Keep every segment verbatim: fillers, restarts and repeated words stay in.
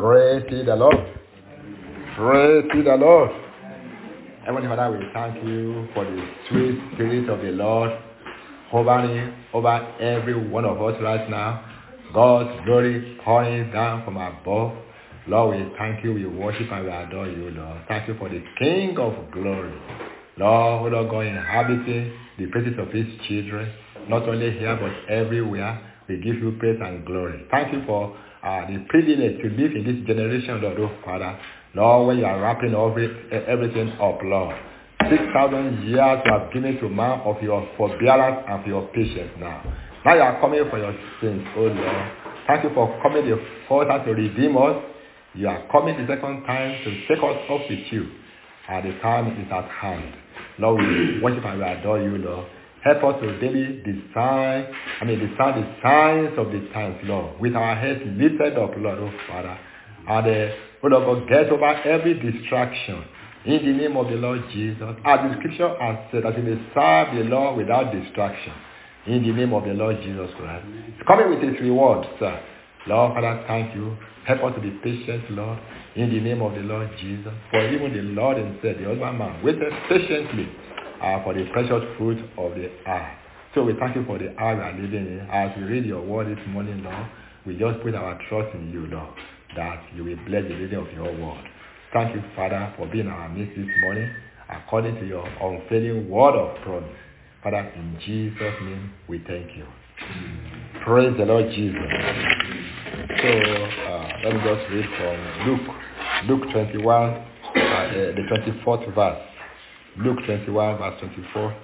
Praise ye the Lord. Praise ye the Lord. Heavenly Father, we thank you for the sweet spirit of the Lord hovering over every one of us right now. God's glory pouring down from above. Lord, we thank you, we worship and we adore you, Lord. Thank you for the King of glory. Lord, Lord God, inhabiting the praises of his children, not only here but everywhere. We give you praise and glory. Thank you for uh, the privilege to live in this generation, Lord, oh Father. Lord, when you are wrapping every, everything up, Lord. Six thousand years you have given to man of your forbearance and for your patience now. Now you are coming for your sins, oh Lord. Thank you for coming the first time to redeem us. You are coming the second time to take us up with you. And the time is at hand. Lord, we worship and we adore you, Lord. Help us to daily design, I mean, design the signs of the times, Lord, with our heads lifted up, Lord, oh Father. And, uh, oh Lord God, get over every distraction in the name of the Lord Jesus. As the scripture has said, that we may serve the Lord without distraction in the name of the Lord Jesus Christ. It's coming with its reward, sir. Lord, Father, thank you. Help us to be patient, Lord, in the name of the Lord Jesus. For even the Lord himself, the husbandman, waited patiently uh, for the precious fruit of the earth. So we thank you for the hour we are living in. As we read your word this morning, Lord, we just put our trust in you, Lord, that you will bless the reading of your word. Thank you, Father, for being our midst this morning, according to your unfailing word of promise. Father, in Jesus' name, we thank you. Praise the Lord Jesus. So, uh, let me just read from Luke, Luke twenty-one, uh, uh, the twenty-fourth verse. Luke twenty-one, verse twenty-four.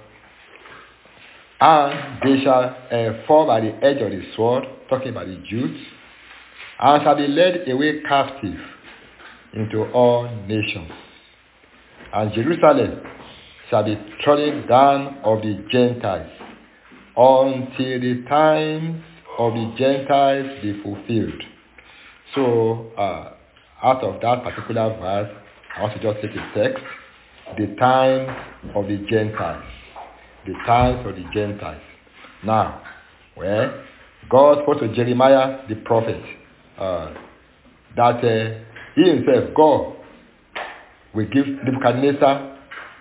And they shall uh, fall by the edge of the sword, talking about the Jews, and shall be led away captive into all nations. And Jerusalem shall be trodden down of the Gentiles, until the times of the Gentiles be fulfilled. So, uh, out of that particular verse, I want to just take a text. The times of the Gentiles. The times of the Gentiles. Now, well, God spoke to Jeremiah the prophet uh, that uh, he himself, God, will give Nebuchadnezzar,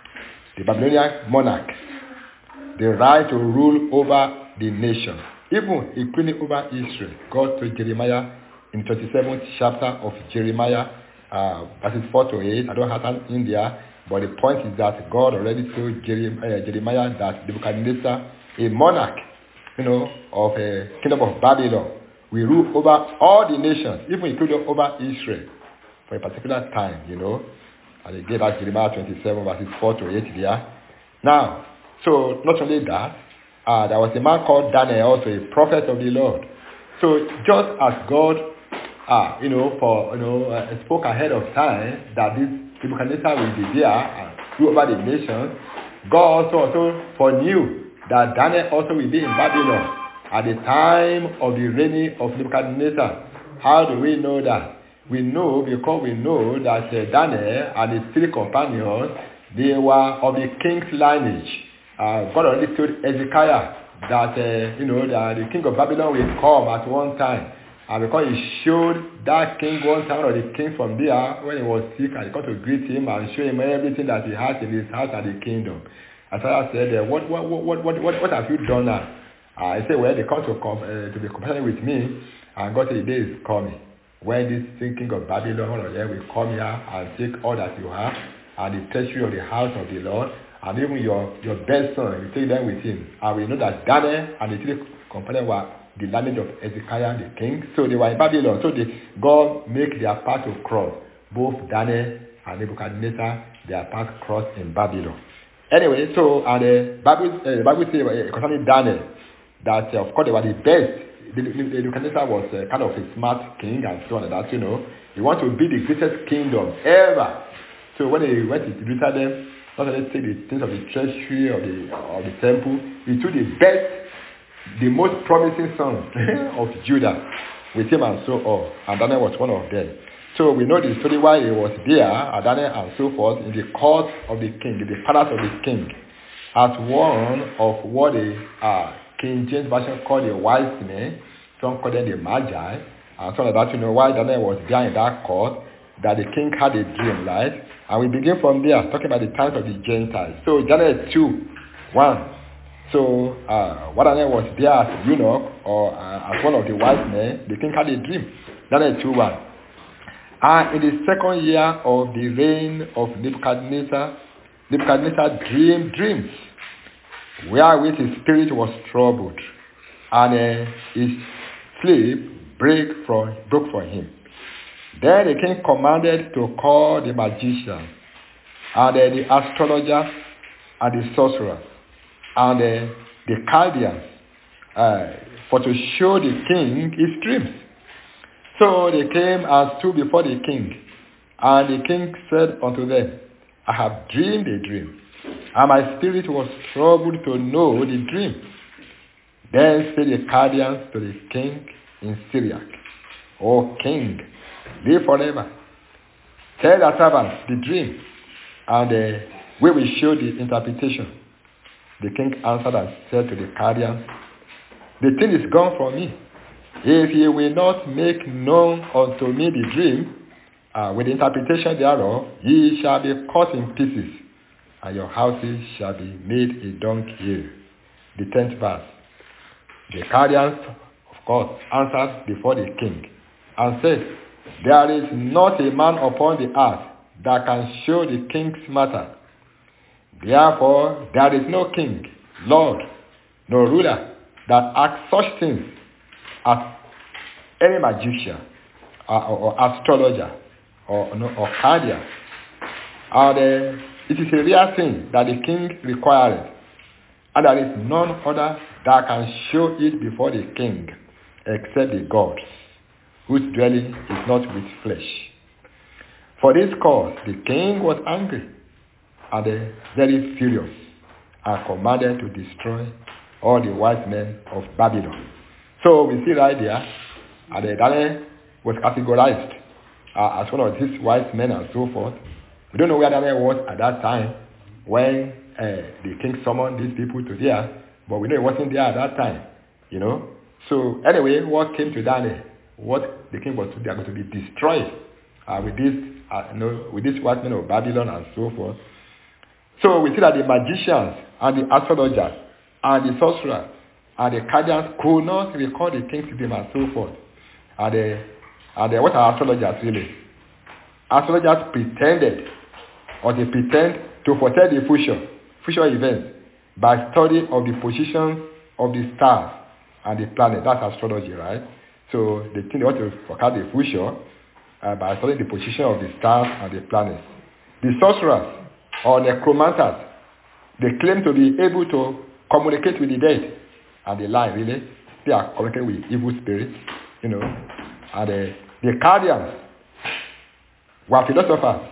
the Babylonian monarch, the right to rule over the nation, even including over Israel. God told Jeremiah in the twenty-seventh chapter of Jeremiah, uh, verses four to eight. I don't have that in there, but the point is that God already told Jeremiah, uh, Jeremiah that Nebuchadnezzar, a monarch, you know, of a kingdom of Babylon, will rule over all the nations, even including over Israel, for a particular time, you know. And he gave us Jeremiah twenty-seven, verses four to eight there. Now, so not only that, uh, there was a man called Daniel, also a prophet of the Lord. So just as God, uh, you know, for you know, uh, spoke ahead of time that this Nebuchadnezzar will be there and rule over the nations, God also also foreknew that Daniel also will be in Babylon at the time of the reigning of Nebuchadnezzar. How do we know that? We know because we know that uh, Daniel and his three companions, they were of the king's lineage. Uh, God already told Ezekiah that, uh, you know, that the king of Babylon will come at one time. And because he showed that king one time, or the king from there, when he was sick, and he got to greet him and show him everything that he has in his house and the kingdom. Isaiah said, uh, what, what, what, what, what, what have you done now? Uh, he said, well, they come to, come, uh, to be compassionate with me. And God said, the day is coming when this king of Babylon, all of them, will come here and take all that you have, and the treasury of the house of the Lord, and even your, your best son, you take them with him. And we know that Daniel and the three companions were the lineage of Ezekiah the king. So they were in Babylon. So they, God make their path to cross. Both Daniel and Nebuchadnezzar, their path crossed in Babylon. Anyway, so and the Bible, uh, the Bible says uh, concerning Daniel that uh, of course they were the best. Nebuchadnezzar was uh, kind of a smart king and so on and that, you know. He wanted to be the greatest kingdom ever. So when he went to Jerusalem, not only take the things of the treasury of the of the temple, he took the best, the most promising sons of Judah with him and so on. And Daniel was one of them. So we know the story why he was there, and Daniel and so forth, in the court of the king, in the palace of the king, as one of what the uh, King James Version called the wise men, some call them the Magi, and so on that, you know, why Daniel was there in that court, that the king had a dream, right? And we begin from there, talking about the times of the Gentiles. So Daniel two, one. So uh, what Daniel was there as eunuch, or uh, as one of the wise men, the king had a dream. Daniel two, one. And in the second year of the reign of Nebuchadnezzar, Nebuchadnezzar dreamed dreams, wherewith his spirit was troubled, and uh, his sleep break from, broke from him. Then the king commanded to call the magicians, and uh, the astrologers, and the sorcerers, and uh, the Chaldeans, uh, for to show the king his dreams. So they came and stood before the king, and the king said unto them, I have dreamed a dream, and my spirit was troubled to know the dream. Then said the Chaldeans to the king in Syriac, O king, live forever. Tell the servants the dream, and uh, we will show the interpretation. The king answered and said to the Chaldeans, the thing is gone from me. If ye will not make known unto me the dream, uh, with the interpretation thereof, ye shall be cut in pieces, and your houses shall be made a dunghill. The tenth verse. The Chaldeans, of course, answered before the king, and said, there is not a man upon the earth that can show the king's matter. Therefore, there is no king, lord, nor ruler that asks such things as any magician or, or, or astrologer or, no, or Chaldean. And uh, it is a real thing that the king required, and there is none other that can show it before the king except the gods, whose dwelling is not with flesh. For this cause the king was angry and uh, very furious, and commanded to destroy all the wise men of Babylon. So we see right there, and uh, Daniel was categorized uh, as one of these wise men and so forth. We don't know where Daniel was at that time when uh, the king summoned these people to there, but we know he wasn't there at that time, you know. So anyway, what came to Daniel, what the king was to, they are going to be destroyed uh, with this, uh, you know, with these wise men of Babylon and so forth. So we see that the magicians and the astrologers and the sorcerers and the Chaldeans could not record the king's dream and so forth. And, the, and the, what are astrologers really? Astrologers pretended, or they pretend to foretell the future, future events by study of the position of the stars and the planet. That's astrology, right? So they think they want to forecast the future uh, by studying the position of the stars and the planets. The sorcerers or necromancers, they claim to be able to communicate with the dead, and they lie, really. They are communicating with evil spirits, you know. And uh, the Chaldeans were philosophers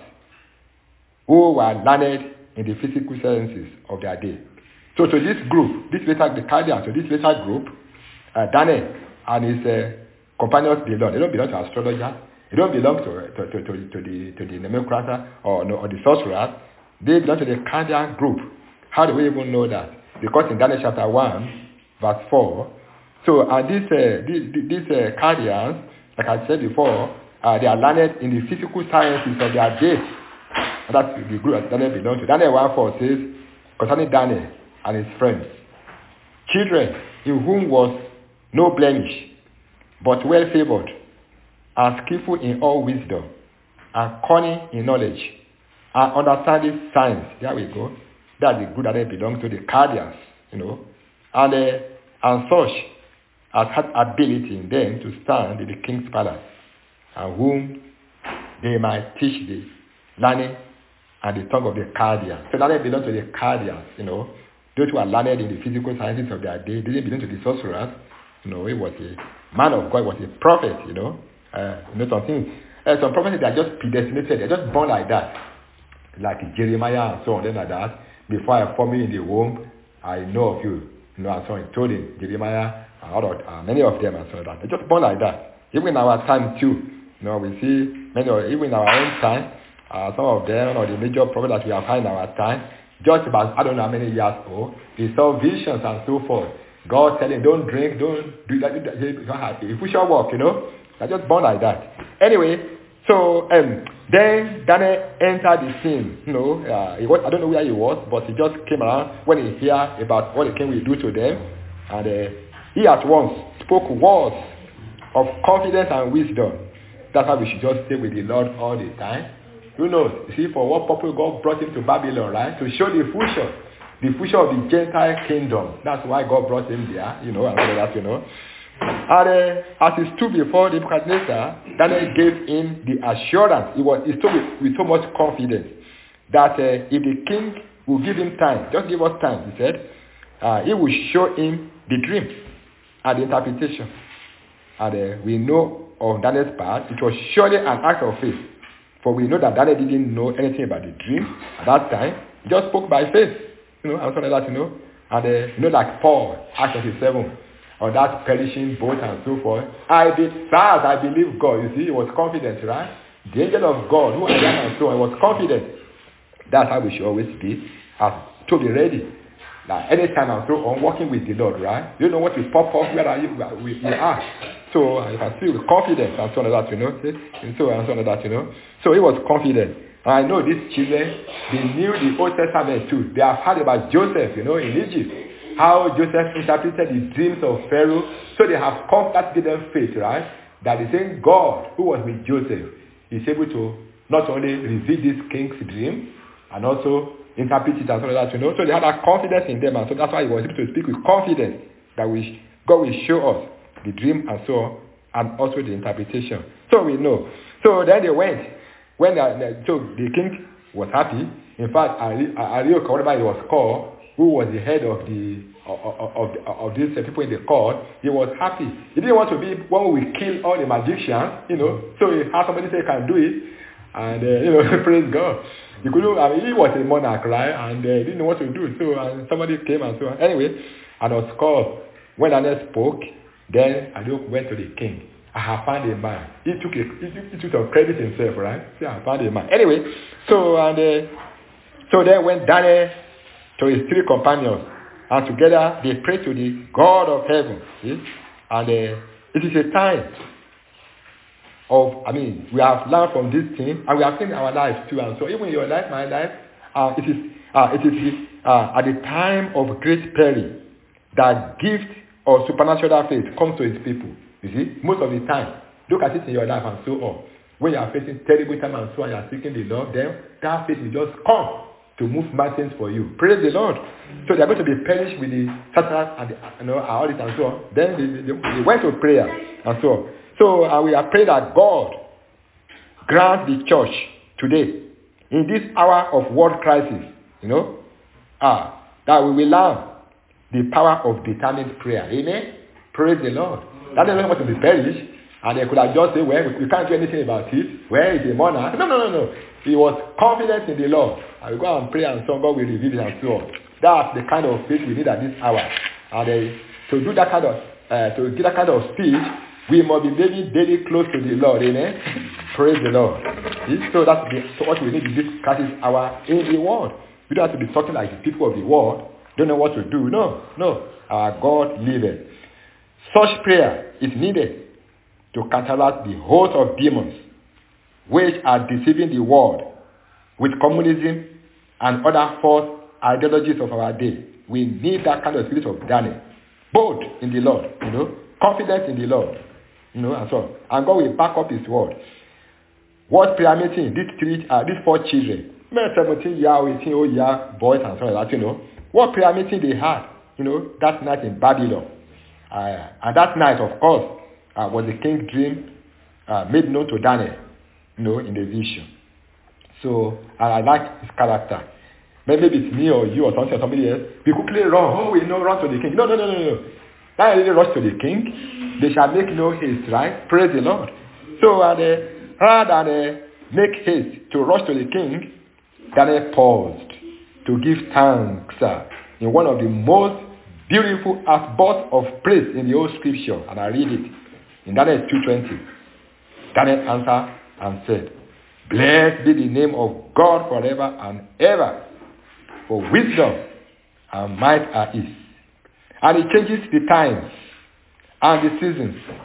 who were learned in the physical sciences of their day. So to this group, this later, the Chaldeans, to this later group, uh, Daniel and his uh, companions belong. They don't belong to astrologers. They don't belong to, to, to, to, to the to the necromancer or, no, or the sorcerers. They belong to the Chaldean group. How do we even know that? Because in Daniel chapter one, verse four, so and uh, these uh, these, these uh, Chaldeans, like I said before, uh, they are learned in the physical sciences of their day. And that's the group that Daniel belongs to. Daniel one four says, concerning Daniel and his friends, children in whom was no blemish, but well favored, and skillful in all wisdom, and cunning in knowledge, and understanding science. There we go. That's the group that they belong to, the Chaldeans, you know. And, uh, and such as had ability in them to stand in the king's palace, and whom they might teach the learning and the tongue of the Chaldeans. So that they belong to the Chaldeans, you know. Those who are learned in the physical sciences of their day, they didn't belong to the sorcerers. You know, he was a man of God, was a prophet, you know. Uh, you know, some things, uh, some prophets, they are just predestinated, they're just born like that. Like Jeremiah and so on, then like that. Before I form you in the womb, I know of you. You know, and so on. He told him, Jeremiah, and all of, uh, many of them and so on. They're just born like that. Even in our time too, you know, we see many of, even in our own time, uh, some of them, or the major prophets that we have had in our time, just about, I don't know how many years old, they saw visions and so forth. God telling, don't drink, don't do that, you don't have a future work, you know. They're just born like that. Anyway, so um, then Daniel entered the scene. You know, uh, he was, I don't know where he was, but he just came around when he heard about what the king will do to them. And uh, he at once spoke words of confidence and wisdom. That's why we should just stay with the Lord all the time. Who knows? You see, for what purpose God brought him to Babylon, right? To show the future. The future of the Gentile kingdom. That's why God brought him there, you know, and all that, you know. And uh, as he stood before Nebuchadnezzar, Daniel gave him the assurance. He was he stood with, with so much confidence that uh, if the king will give him time, just give us time, he said, uh, he will show him the dream and the interpretation. And uh, we know on Daniel's part, it was surely an act of faith. For we know that Daniel didn't know anything about the dream at that time. He just spoke by faith. You know, and something like that, you know. And uh, you know, like Paul, Acts twenty-seven, on that perishing boat and so forth. I did that, I believe God. You see, he was confident, right? The angel of God, who I am and so on, was confident. That's how we should always be, as to be ready. Like anytime I'm so on working with the Lord, right? You know what will pop up, where are you? We, we are. So I can see with confidence and so on that, you know. And so and so on that, you know. So he was confident. And I know these children, they knew the Old Testament too. They have heard about Joseph, you know, in Egypt. How Joseph interpreted the dreams of Pharaoh. So they have come, that gave them faith, right? That the same God who was with Joseph is able to not only reveal this king's dream and also interpret it and so on that, you know. So they had that confidence in them, and so that's why he was able to speak with confidence that we, God will show us the dream and so on, and also the interpretation. So we know. So then they went. When they, so the king was happy. In fact, Arioch, whatever he was called, who was the head of the of of, of these people in the court, he was happy. He didn't want to be one who will kill all the magicians, you know. So he had somebody say can do it, and uh, you know, praise God. He couldn't. I mean, he was a monarch, right? And uh, didn't know what to do. So and somebody came and so on. Anyway, and was called. When Daniel spoke, then Arioch went to the king. I have found a man. He took a, he took, he took some credit himself, right? See, I found a man. Anyway, so and uh, so then when Daniel to his three companions, and together they prayed to the God of heaven. See? And uh, it is a time of, I mean, we have learned from this thing, and we have seen in our lives too. And so even in your life, my life, uh, it is uh, it is uh, at the time of great peril that gift or supernatural faith comes to his people. You see, most of the time, look at it in your life and so on. When you are facing terrible time and so on, you are seeking the Lord, then that faith will just come to move mountains for you. Praise the Lord. So they are going to be perished with the Satan and the, you know, all this and so on. Then they, they, they went to prayer and so on. So uh, we are praying that God grant the church today, in this hour of world crisis, you know, ah, that we will learn the power of determined prayer. Amen. Praise the Lord. That doesn't want to be perished. And they could have just said, well, we can't do anything about it. Where is the monarch? No, no, no, no. He was confident in the Lord. I will go and pray and so God will reveal it and so on. That's the kind of faith we need at this hour. And uh, to do that kind of, uh, to get that kind of speech, we must be very, very close to the Lord. Amen. Praise the Lord. So that's the, so what we need in this crisis hour in the world. We don't have to be talking like the people of the world. Don't know what to do. No, no. Our God liveth. Such prayer is needed to counteract the host of demons which are deceiving the world with communism and other false ideologies of our day. We need that kind of spirit of Daniel. Bold in the Lord, you know, confident in the Lord, you know, and so on. And God will back up his word. What prayer meeting? These three, uh, these four children, seventeen year, eighteen old year boys and so on, that, you know, what prayer meeting they had, you know, that night in Babylon. Uh, and that night, of course, uh, was the king's dream uh, made known to Daniel, you know, in the vision. So, and I like his character. Maybe it's me or you or something or somebody else. We quickly run. Oh, we know, run to the king. No, no, no, no, no. Now really rush to the king. They shall make no haste, right? Praise the Lord. So, and, uh, rather than uh, make haste to rush to the king, Daniel paused to give thanks uh, in one of the most beautiful outbursts of praise in the old scripture. And I read it in Daniel two twenty. Daniel answered and said, blessed be the name of God forever and ever, for wisdom and might are his. And he changes the times and the seasons.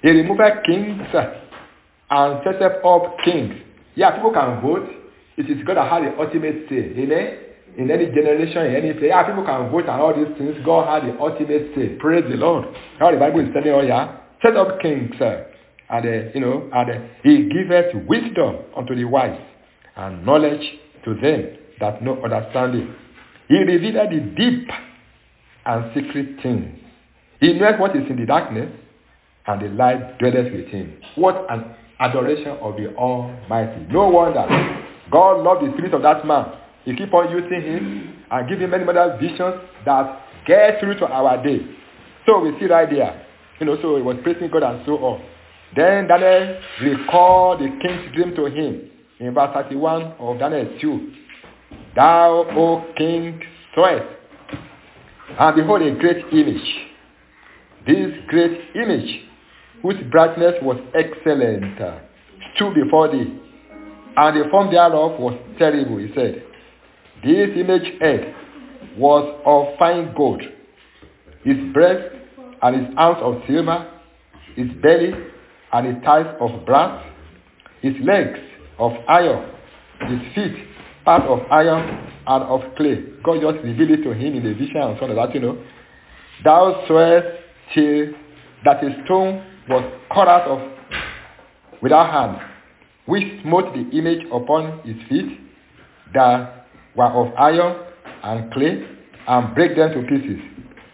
He removed kings and set up kings. Yeah, people can vote. It is God that has the ultimate say. Amen? In any generation, in any place, yeah, people can vote and all these things. God has the ultimate say. Praise the Lord. Now the Bible is telling us, yeah, set up kings, uh, and uh, you know, and uh, He giveth wisdom unto the wise, and knowledge to them that know understanding. He revealed the deep and secret things. He knows what is in the darkness, and the light dwelleth with Him. What an adoration of the Almighty. No wonder God loved the spirit of that man. He keep on using him and give him many other visions that get through to our day. So we see right there, you know, so he was praising God and so on. Then Daniel recalled the king's dream to him in verse thirty-one of Daniel two. Thou, O king, sawest, and behold a great image. This great image, whose brightness was excellent, uh, stood before thee, and the form thereof was terrible, he said. This image head was of fine gold, his breast and his arms of silver, his belly and his thighs of brass, his legs of iron, his feet part of iron and of clay. God just revealed it to him in the vision and so on, that you know. Thou sawest till that a stone was cut out of without hand, which smote the image upon his feet that were of iron and clay, and break them to pieces.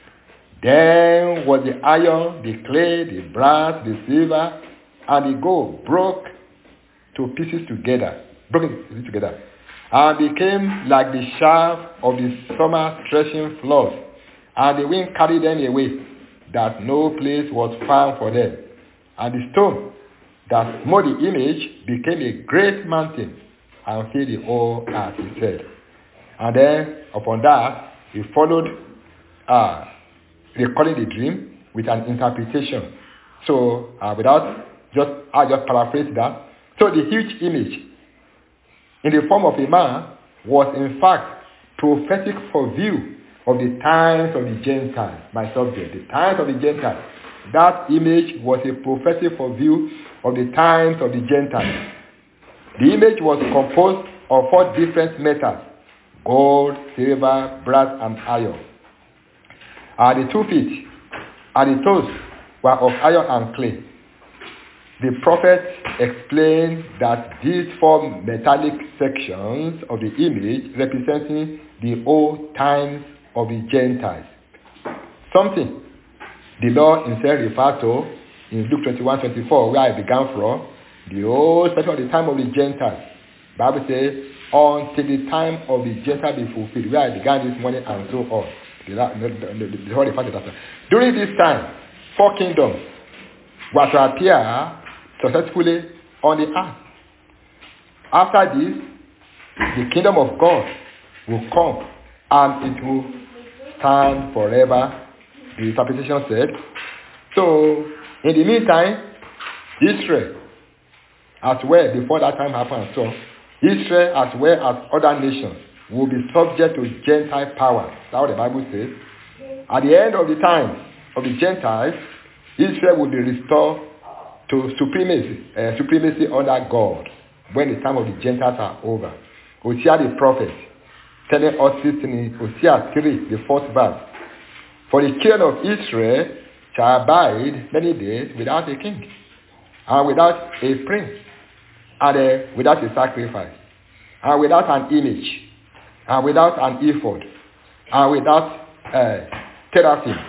Then was the iron, the clay, the brass, the silver, and the gold broke to pieces together, broken pieces together, and became like the shaft of the summer threshing floors, and the wind carried them away, that no place was found for them. And the stone that smote the image became a great mountain, and filled the whole earth, he said. And then upon that, he followed uh, recalling the dream with an interpretation. So uh, without just I just paraphrase that. So the huge image in the form of a man was in fact prophetic for view of the times of the Gentiles. My subject, the times of the Gentiles. That image was a prophetic for view of the times of the Gentiles. The image was composed of four different metals: gold, silver, brass, and iron. And the two feet and the toes were of iron and clay. The prophet explained that these four metallic sections of the image representing the old times of the Gentiles. Something the Lord himself referred to in Luke twenty-one twenty-four, where I began from, the old section of the time of the Gentiles. The Bible says, until the time of the Gentiles be fulfilled, where I began this morning and so on. The, the, the, the, the, During this time, four kingdoms were to appear successfully on the earth. After this, the kingdom of God will come and it will stand forever, the interpretation said. So, in the meantime, Israel, as well, before that time happened, so Israel as well as other nations will be subject to Gentile power. That's what the Bible says. At the end of the time of the Gentiles, Israel will be restored to supremacy, uh, supremacy under God when the time of the Gentiles are over. Hosea the prophet telling us this in Hosea three, the fourth verse. For the children of Israel shall abide many days without a king, and without a prince, and uh, without a sacrifice, and without an image, and without an ephod, and without uh, teraphim.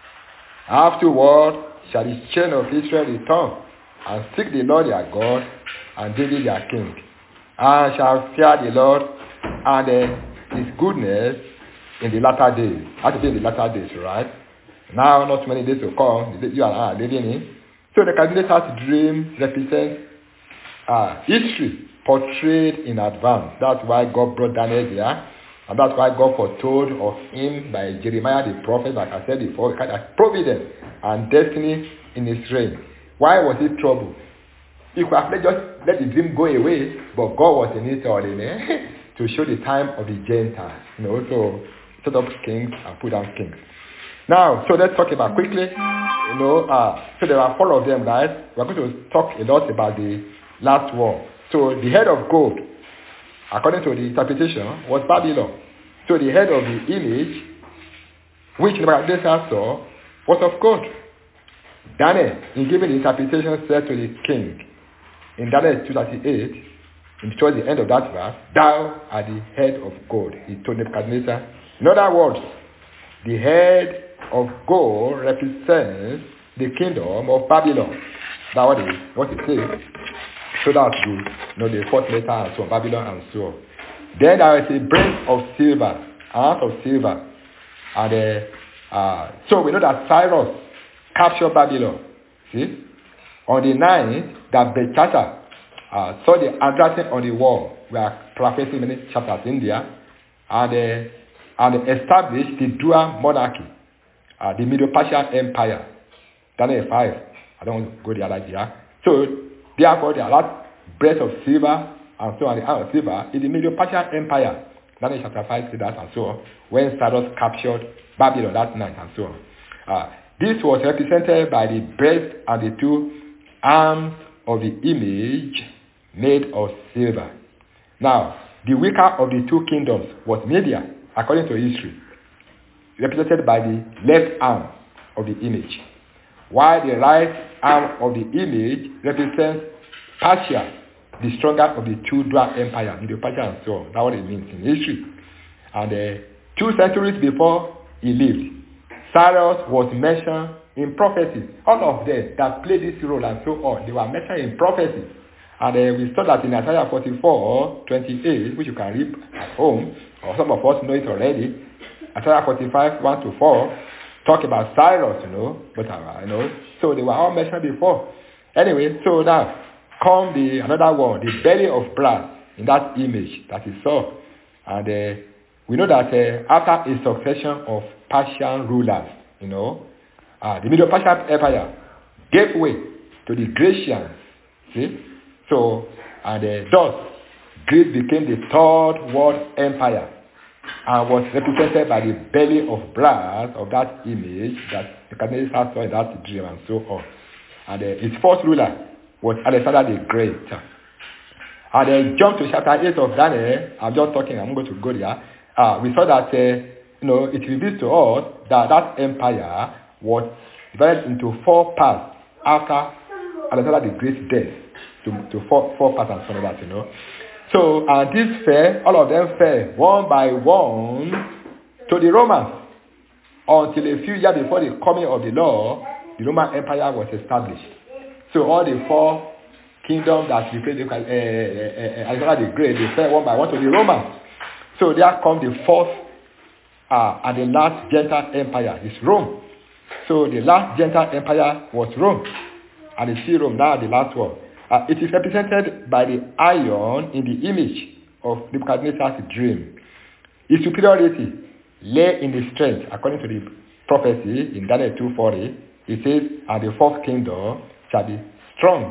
Afterward shall the children of Israel return, and seek the Lord their God, and David their king, and shall fear the Lord and uh, his goodness in the latter days. How to be in the latter days, right? Now, not many days to come, you and I are living in. So the calculator's dream represents uh, history portrayed in advance. That's why God brought Daniel there. And that's why God foretold of him by Jeremiah the prophet, like I said before, kind of providence and destiny in his reign. Why was it trouble? He could have let, just let the dream go away, but God was in it already to show the time of the Gentiles. You know, so set up kings and put down kings. Now, so let's talk about quickly, you know, uh, so there are four of them, right? We're going to talk a lot about the last one. So the head of gold, according to the interpretation, was Babylon. So the head of the image, which Nebuchadnezzar saw, was of gold. Daniel, in giving the interpretation, said to the king, in Daniel two thirty-eight, and towards the end of that verse, thou art the head of gold. He told Nebuchadnezzar. In other words, the head of gold represents the kingdom of Babylon. That's what it, what it says. So that's the, you know, the fourth letter and so on, Babylon and so on. Then there is a breast of silver, an ounce of silver. And uh, uh, so we know that Cyrus captured Babylon. See? On the ninth, that Belshazzar uh, saw the handwriting on the wall. We are paraphrasing many chapters in there. And, uh, and established the dual monarchy, uh, the Medo-Persian Empire. Daniel five. I don't want to go the other there. So, therefore, the last breast of silver and so on, the ounce of silver is the Medo-Persian Empire. Daniel chapter five says that and so on. When Cyrus captured Babylon that night and so on. Uh, this was represented by the breast and the two arms of the image made of silver. Now, the weaker of the two kingdoms was Media, according to history, represented by the left arm of the image, while the right arm of the image represents Persia, the stronger of the two dual empires, Medo-Persia and so on. That's what it means in history. And uh, two centuries before he lived, Cyrus was mentioned in prophecy. All of them that played this role and so on, they were mentioned in prophecy. And uh, we saw that in Isaiah forty-four, twenty-eight, which you can read at home, or some of us know it already. Isaiah forty-five, one to four, talk about Cyrus, you know, but uh, you know, so they were all mentioned before. Anyway, so now come the another one, the belly of brass in that image that he saw. And uh, we know that uh, after a succession of Persian rulers, you know, uh, the Medo-Persian Empire gave way to the Grecians. See? So, and uh, thus, Greece became the third world empire and was represented by the belly of brass of that image that Nebuchadnezzar saw in that dream and so on. And uh, his first ruler was Alexander the Great. And then jump to chapter eight of Daniel. I'm just talking, I'm going to go there. Uh, we saw that, uh, you know, it reveals to us that that empire was divided into four parts after Alexander the Great's death. To, to four, four parts and so on that, you know. So, and this fell, all of them fell one by one to the Romans until a few years before the coming of the Lord, the Roman Empire was established. So all the four kingdoms that replaced uh, uh, uh, Alexander the Great, they fell one by one to the Romans. So there comes the fourth uh, and the last Gentile empire, is Rome. So the last Gentile empire was Rome, and it's still Rome now, the last one. Uh, it is represented by the iron in the image of Nebuchadnezzar's dream. Its superiority lay in the strength, according to the prophecy in Daniel two forty. It says, and the fourth kingdom shall be strong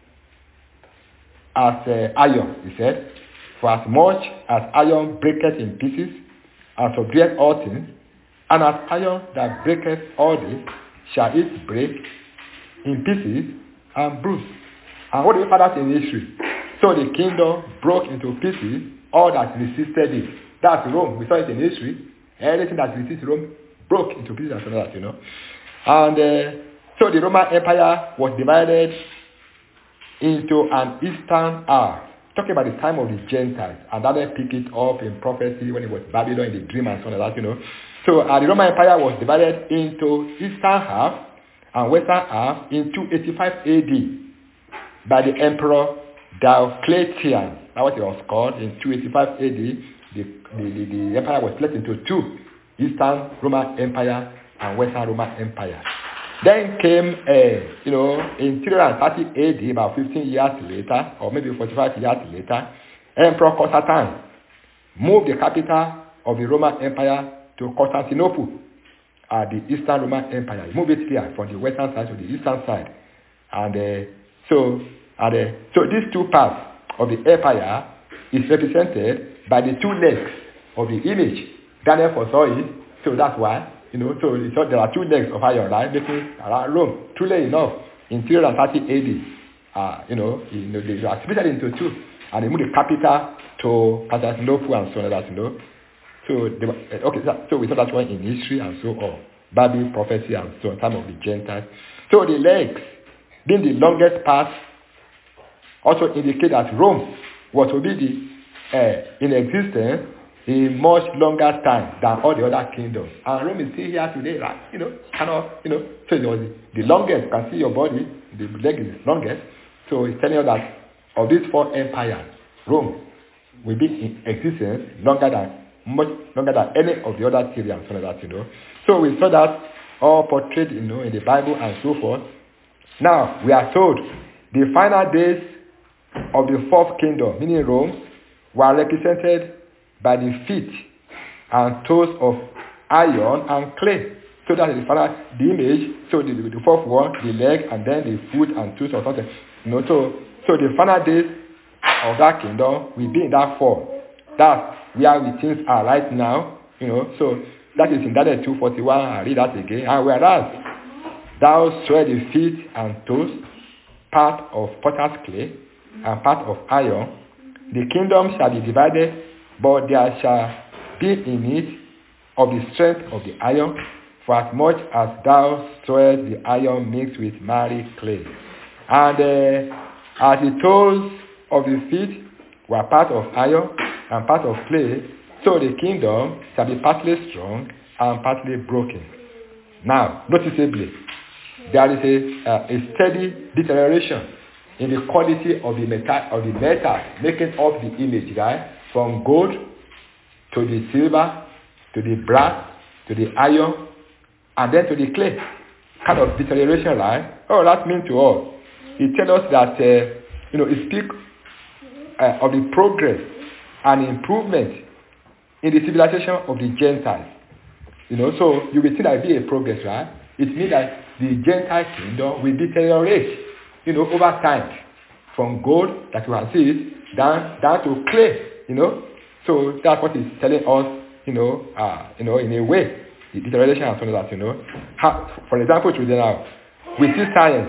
as uh, iron, he said. For as much as iron breaketh in pieces, and subdueth all things, and as iron that breaketh all this, shall it break in pieces and bruise. And what do we find out in history? So the kingdom broke into pieces, all that resisted it. That's Rome. We saw it in history. Everything that resisted Rome broke into pieces and so that, you know. And uh, so the Roman Empire was divided into an eastern half. Talking about the time of the Gentiles. And that they pick it up in prophecy when it was Babylon in the dream and so on like that, you know. So uh, the Roman Empire was divided into eastern half and western half in two eighty-five A D. by the Emperor Diocletian. That's what it was called. In two eighty-five A D, the, the, the, the empire was split into two, Eastern Roman Empire and Western Roman Empire. Then came, uh, you know, in three thirty A D, about fifteen years later, or maybe forty-five years later, Emperor Constantine moved the capital of the Roman Empire to Constantinople, uh, the Eastern Roman Empire. He moved it here from the western side to the eastern side. And uh, so, and, uh, so these two parts of the empire is represented by the two legs of the image. Daniel foresaw it, so that's why you know, so it's, there are two legs of iron, right, making around Rome. Truly enough, in three hundred thirty A D, uh, you know, you know, they are split into two, and they moved the capital to Constantinople and so on, that, you know. So, they were, okay, so, so we saw that one in history and so on, Bible prophecy and so on, time of the Gentiles. So the legs, being the longest part, also indicate that Rome was to be the, uh, in existence a much longer time than all the other kingdoms. And Rome is still here today, right? You know, kind of, you know, so it was the, the longest. You can see your body, the leg is the longest. So it's telling you that of these four empires, Rome will be in existence longer than, much longer than any of the other three and so on, that, you know. So we saw that all portrayed, you know, in the Bible and so forth. Now, we are told the final days of the fourth kingdom, meaning Rome, were represented by the feet and toes of iron and clay. So that is the final, the image, so the, the fourth one, the leg, and then the foot and toes or something. You know, so, so the final days of that kingdom will be in that form. That's where the things are right now, you know. So that is in Daniel two forty-one. I read that again. And whereas thou swear the feet and toes, part of potter's clay and part of iron, the kingdom shall be divided, but there shall be in it of the strength of the iron, for as much as thou swear the iron mixed with miry clay. And uh, as the toes of the feet were part of iron and part of clay, so the kingdom shall be partly strong and partly broken. Now, noticeably, there is a, uh, a steady deterioration in the quality of the metal, of the metal making up the image, right? From gold to the silver, to the brass, to the iron, and then to the clay. Kind of deterioration, right? Oh, that means to us. It tells us that, uh, you know, it speaks uh, of the progress and improvement in the civilization of the Gentiles. You know, so you will see that it be a progress, right? It means that the Gentile kingdom will deteriorate, you know, over time, from gold that you can see it down down to clay, you know. So that's what it's telling us, you know, uh, you know, in a way, the deterioration and so on that, you know. How, for example, today now, we see science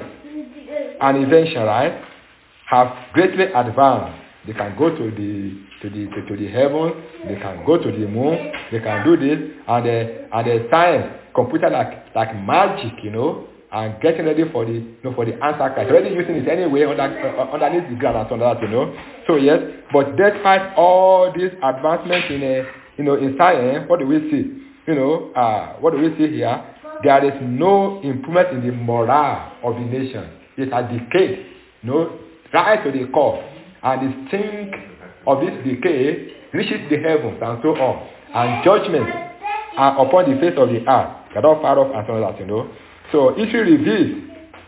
and invention, right, have greatly advanced. They can go to the to the to, to the heavens, they can go to the moon, they can do this, and the and the science, computer like like magic, you know, and getting ready for the you know for the Antichrist, already using it anyway under, uh, underneath the ground and so on that, you know. So yes, but despite all these advancements in a you know in science, what do we see? You know, uh, what do we see here? There is no improvement in the morale of the nation. It has decayed, you know, right to the core. And the stink of this decay reaches the heavens and so on. And judgment are upon the face of the earth. They are not far off and so on that, you know. So if you reveal,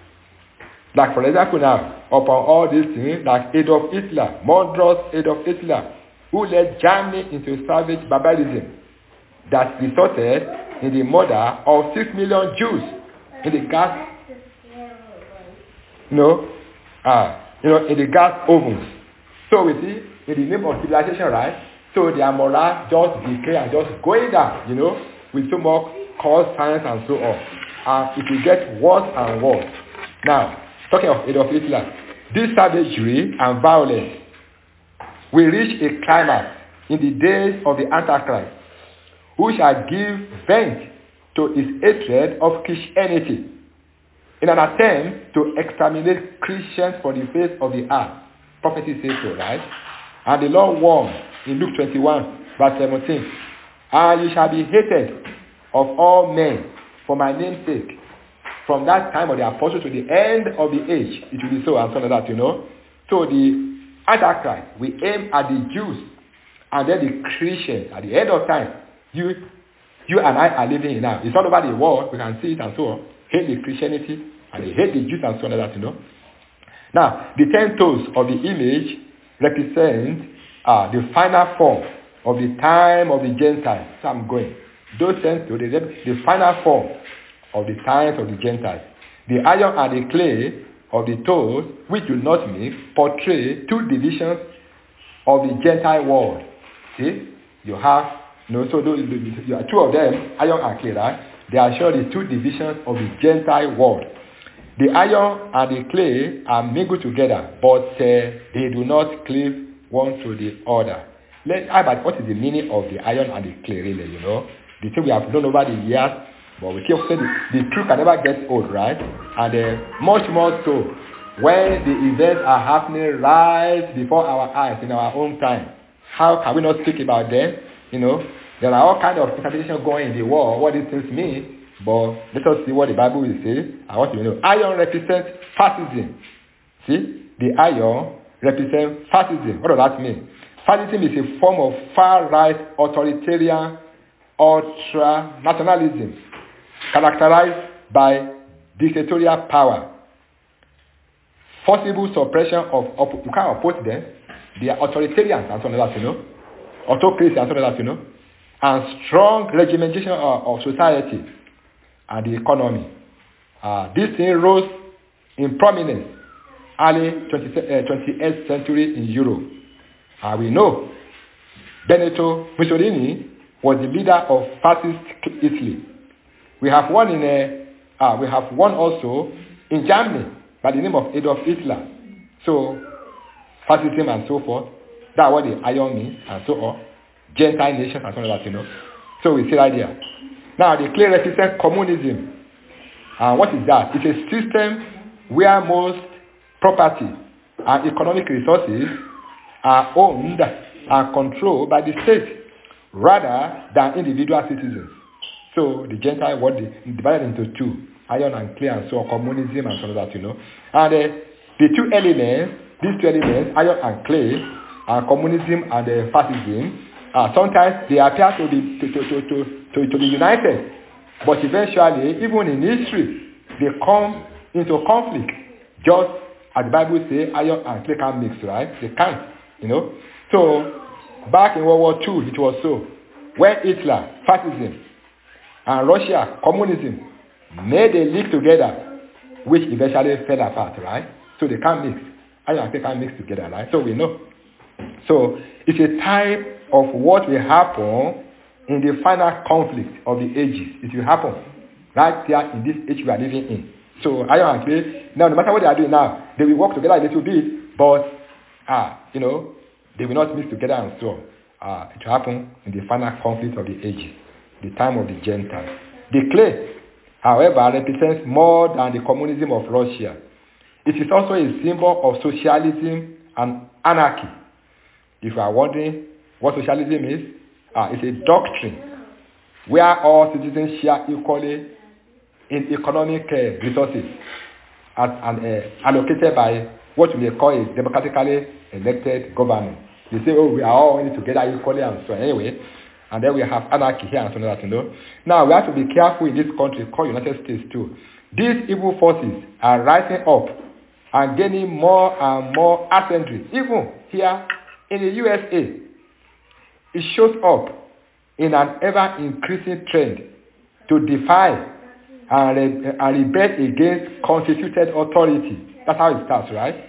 like for example now, upon all these things, like Adolf Hitler, murderous Adolf Hitler, who led Germany into savage barbarism that resulted in the murder of six million Jews in the gas, you know, uh, you know, in the gas ovens. So we see, in the name of civilization, right? So their morale just decay and just going down, you know, with so much cause, science, and so on. And it will get worse and worse. Now, talking of Adolf Hitler, this savagery and violence will reach a climax in the days of the Antichrist, who shall give vent to his hatred of Christianity in an attempt to exterminate Christians from the face of the earth. Prophecy says so, right? And the Lord warned in Luke twenty-one, verse seventeen, and you shall be hated of all men for my name's sake. From that time of the apostles to the end of the age, it will be so and so like that, you know. So the Antichrist will aim at the Jews and then the Christians at the end of time. You, you and I are living in now. It's all over the world. We can see it and so on. Hate the Christianity and they hate the Jews and so on like that, you know. Now, the ten toes of the image represent uh, the final form of the time of the Gentiles. So I'm going. Those ten toes, they represent the final form of the times of the Gentiles. The iron and the clay of the toes, which do not mix, portray two divisions of the Gentile world. See, you have, you know, so those, you have two of them, iron and clay, right? they are shown the two divisions of the Gentile world. The iron and the clay are mingled together, but uh, they do not cleave one to the other. Let, but what is the meaning of the iron and the clay, really, you know? The thing we have known over the years, but we keep saying the, the truth can never get old, right? And uh, much more so when the events are happening right before our eyes in our own time. How can we not speak about them? You know, there are all kinds of interpretations going in the world, what these things mean, but let us see what the Bible will say. I want you to know. Iron represents fascism. See? The iron represents fascism. What does that mean? Fascism is a form of far-right authoritarian ultra-nationalism characterized by dictatorial power, forcible suppression of, of you can't oppose them. They are authoritarians and so on that, you know, autocracy and so on that, you know, and strong regimentation of, of society and the economy. Uh, this thing rose in prominence early twentieth century in Europe. Uh, we know Benito Mussolini was the leader of fascist Italy. We have one in a, uh, we have one also in Germany by the name of Adolf Hitler. So fascism and so forth. That's what the iron means and so on. Gentile nations and so on, you know. So we see right here. Now the clay represents communism. And what is that? It's a system where most property and economic resources are owned and controlled by the state rather than individual citizens. So the Gentile world is divided into two, iron and clay and so on, communism and so on that, you know. And uh, the two elements, these two elements, iron and clay, and communism and uh, fascism, uh, sometimes they appear to be to, to, to, to, to be united, but eventually, even in history, they come into conflict. Just as the Bible says, iron and clay can't mix, right? They can't, you know. So back in World War Two, it was so. When Hitler, fascism, and Russia, communism, made a league together, which eventually fell apart, right? So they can't mix. Iron and clay can't mix together, right? So we know. So it's a type of what will happen in the final conflict of the ages. It will happen right here in this age we are living in. So iron and clay, now no matter what they are doing now, they will work together a little bit, but ah, you know, they will not mix together and so on. Uh, it will happen in the final conflict of the ages, the time of the Gentiles. The clay, however, represents more than the communism of Russia. It is also a symbol of socialism and anarchy. If you are wondering what socialism is, uh, it's a doctrine where all citizens share equally in economic uh, resources as, and uh, allocated by what we may call a democratically elected government. They say, oh, we are all in it together equally and so on. Anyway, and then we have anarchy here and so on, you know. Now, we have to be careful in this country called United States too. These evil forces are rising up and gaining more and more ascendancy. Even here in the U S A, it shows up in an ever-increasing trend to defy and, re- and rebel against constituted authority. That's how it starts, right?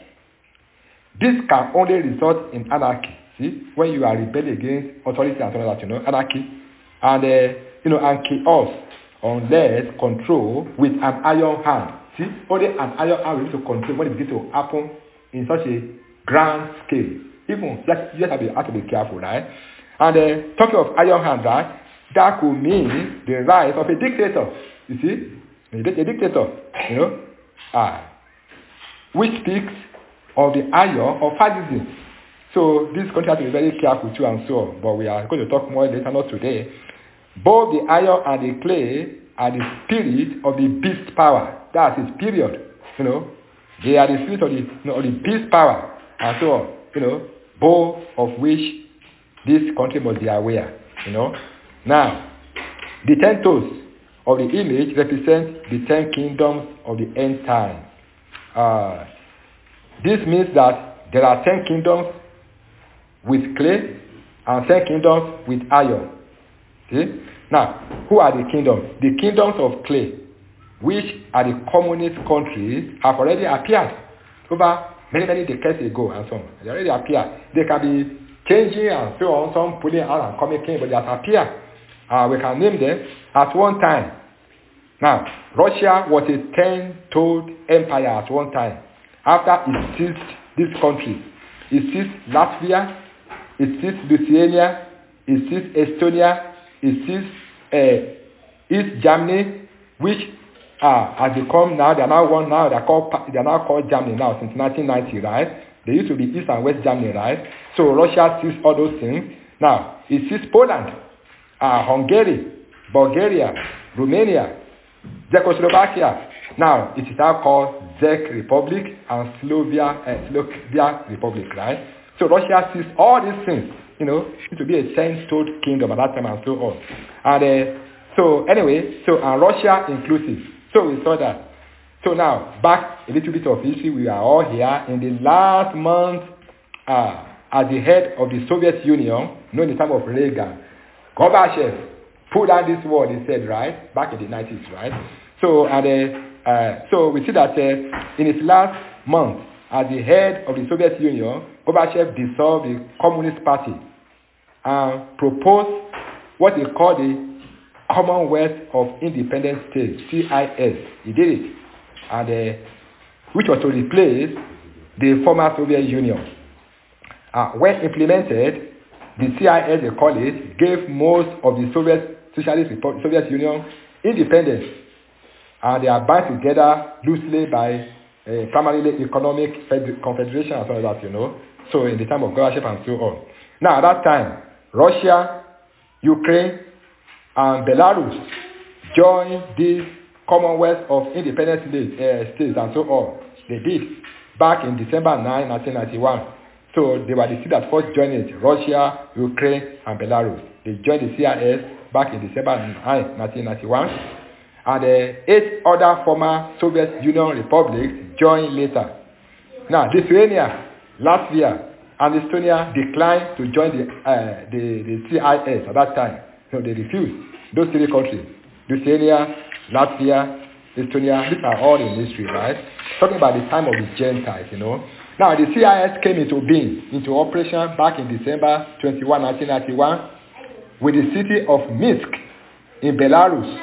This can only result in anarchy. See, when you are rebelling against authority and so on, you know, anarchy, and uh, you know, and chaos, unless control with an iron hand. See, only an iron hand will be to control when it begins to happen in such a grand scale. Even you just have to be, have to be careful, right? And uh, talking of iron hand, right, that could mean the rise of a dictator. You see, a, a dictator, you know, ah, which speaks of the iron of fascism. So this country has to be very careful too and so on. But we are going to talk more later, not today. Both the iron and the clay are the spirit of the beast power. That's its period. You know, they are the spirit of the, you know, of the beast power and so on. You know, both of which this country must be aware. You know. Now, the ten toes of the image represent the ten kingdoms of the end time. Uh, this means that there are ten kingdoms with clay and ten kingdoms with iron. See? Now, who are the kingdoms? The kingdoms of clay, which are the communist countries, have already appeared over many, many decades ago and so on. They already appeared. They can be changing and so on, some pulling out and coming in, but they have appeared. Uh, we can name them. At one time, Now, Russia was a ten-toed empire at one time. After it seized this country, it seized Latvia, it seized Lithuania, it seized Estonia, it seized uh, East Germany, which uh, has become now, they are now one now, they are, called, they are now called Germany now since nineteen ninety, right? They used to be East and West Germany, right? So Russia seized all those things. Now, it seized Poland, uh, Hungary, Bulgaria, Romania, Czechoslovakia. Now, it is now called Czech Republic and Slovenia, uh, Slovenia Republic, right? So Russia sees all these things, you know, it to be a ten-toed kingdom at that time and so on. And uh, so anyway, so and Russia inclusive. So we saw that. So now, back a little bit of history, we are all here in the last month uh, at the head of the Soviet Union, known in the time of Reagan. Gorbachev put down this wall, he said, right, back in the nineties, right? So, and uh, uh, so we see that uh, in his last month, as the head of the Soviet Union, Gorbachev dissolved the Communist Party and proposed what he called the Commonwealth of Independent States, C I S. He did it, and uh, which was to replace the former Soviet Union. Uh, when implemented, the C I S, they call it, gave most of the Soviet Socialist Republic, Soviet Union independence, and they are bound together loosely by uh, primarily economic fed- confederation and all that, you know. So in the time of Gorbachev and so on. Now at that time, Russia, Ukraine, and Belarus joined this Commonwealth of Independent states, uh, states and so on. They did back in December ninth, nineteen ninety-one. So they were the states that first joined it: Russia, Ukraine, and Belarus. They joined the C I S back in December ninth, nineteen ninety-one. And uh, eight other former Soviet Union republics joined later. Now, Lithuania, Latvia, and Estonia declined to join the, uh, the, the C I S at that time. So they refused. Those three countries, Lithuania, Latvia, Estonia, these are all in history, right? Talking about the time of the Gentiles, you know. Now, the C I S came into being, into operation back in December twenty-first, nineteen ninety-one, with the city of Minsk in Belarus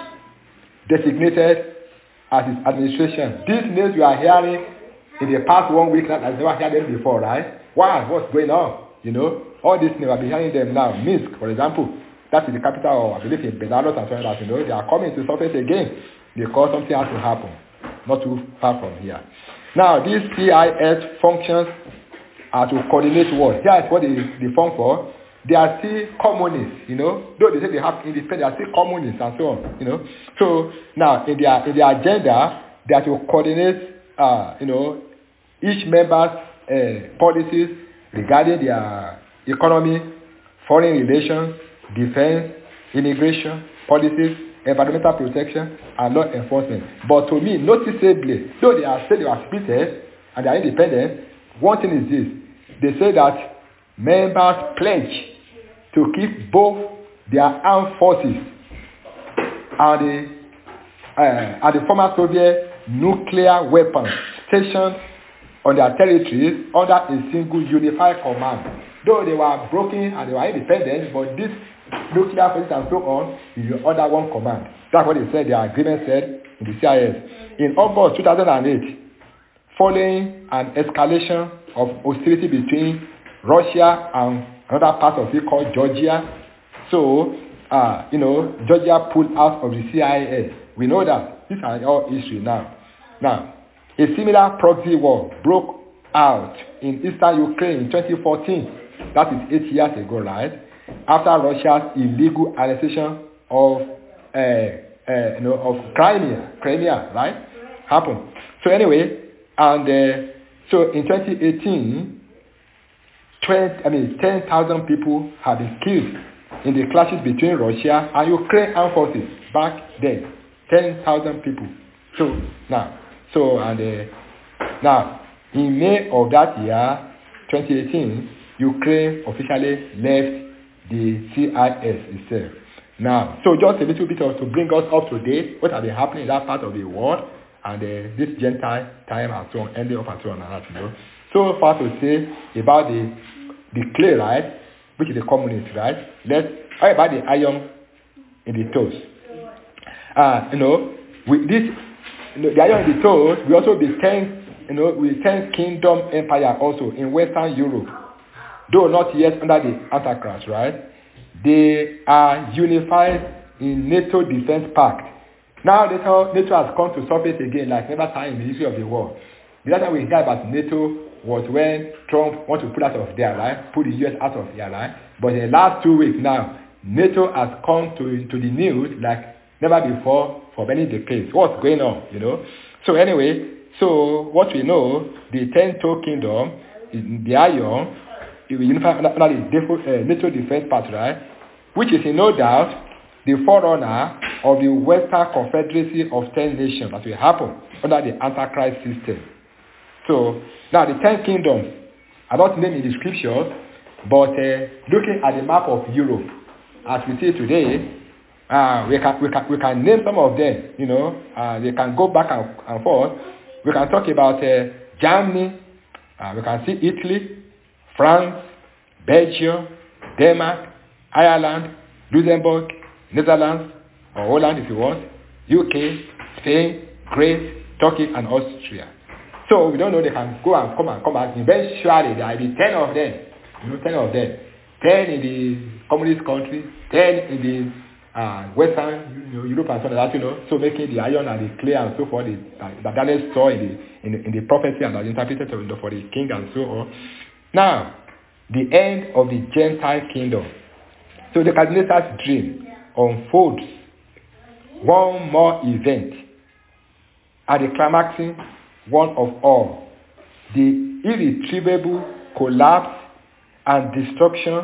designated as its administration. These names we are hearing in the past one week, that I've never heard them before, right? Wow, what's going on? You know, all these names, I've been hearing them now. Minsk, for example, that is the capital of, I believe, in Belarus and so on, you know, they are coming to surface again because something has to happen, not too far from here. Now, these C I S functions are to coordinate what? Here is what they, they function for. They are still communists, you know. Though they say they have independence, they are still communists and so on, you know. So now, in their in their agenda, they are to coordinate, uh, you know, each member's uh, policies regarding their economy, foreign relations, defense, immigration policies, environmental protection, and law enforcement. But to me, noticeably, though they are still they are splitted and they are independent, one thing is this: they say that members pledge to keep both their armed forces and the, uh, and the former Soviet nuclear weapons stationed on their territories under a single unified command. Though they were broken and they were independent, but this nuclear forces and so on is under one command. That's what they said, their agreement said in the C I S. In August two thousand eight, following an escalation of hostility between Russia and another part of it called Georgia. So, uh, you know, Georgia pulled out of the C I S. We know that. These are all history now. Now, a similar proxy war broke out in eastern Ukraine in twenty fourteen. That is eight years ago, right? After Russia's illegal annexation of, uh, uh, you know, of Crimea, Crimea, right? Happened. So anyway, and uh, so in twenty eighteen, twenty, I mean, ten thousand people have been killed in the clashes between Russia and Ukraine armed forces back then. ten thousand people. So now, so and uh, now in May of that year, twenty eighteen, Ukraine officially left the C I S itself. Now, so just a little bit of to bring us up to date, what has been happening in that part of the world, and uh, this Gentile time and so on, ending up and so on and that, you know. So far to say about the the clay, right, which is the communist, right? Let's how about the iron in the toes. Uh, you know, with this, you know, the iron in the toes will also be ten, you know, with ten kingdom empire also in Western Europe, though not yet under the Antichrist, right? They are unified in NATO Defense Pact. Now NATO, NATO has come to surface again like never time in the history of the world. The last time we heard about NATO was when Trump wanted to put out of their line, put the U S out of their line. But in the last two weeks now, NATO has come to, to the news like never before for many decades. What's going on, you know? So anyway, so what we know, the ten-toe kingdom, the iron, it will unify under the NATO Defense Pact, right? Which is in no doubt the forerunner of the Western Confederacy of ten nations that will happen under the Antichrist system. So, now the ten kingdoms are not named in the scriptures, but uh, looking at the map of Europe, as we see today, uh, we, can, we, can, we can name some of them, you know, uh, they can go back and, and forth. We can talk about uh, Germany, uh, we can see Italy, France, Belgium, Denmark, Ireland, Luxembourg, Netherlands, or Holland if you want, U K, Spain, Greece, Turkey, and Austria. So we don't know they can go and come and come back. Eventually there will be ten of them. You know, ten of them. Ten in the communist countries, ten in the uh, Western, you know, Europe and so on that, you know. So making the iron and the clay and so forth, the, uh, that Daniel saw in the, in the in the prophecy and that interpreted for the king and so on. Now, the end of the Gentile kingdom. So the Nebuchadnezzar's dream unfolds one more event at the climaxing one of all, the irretrievable collapse and destruction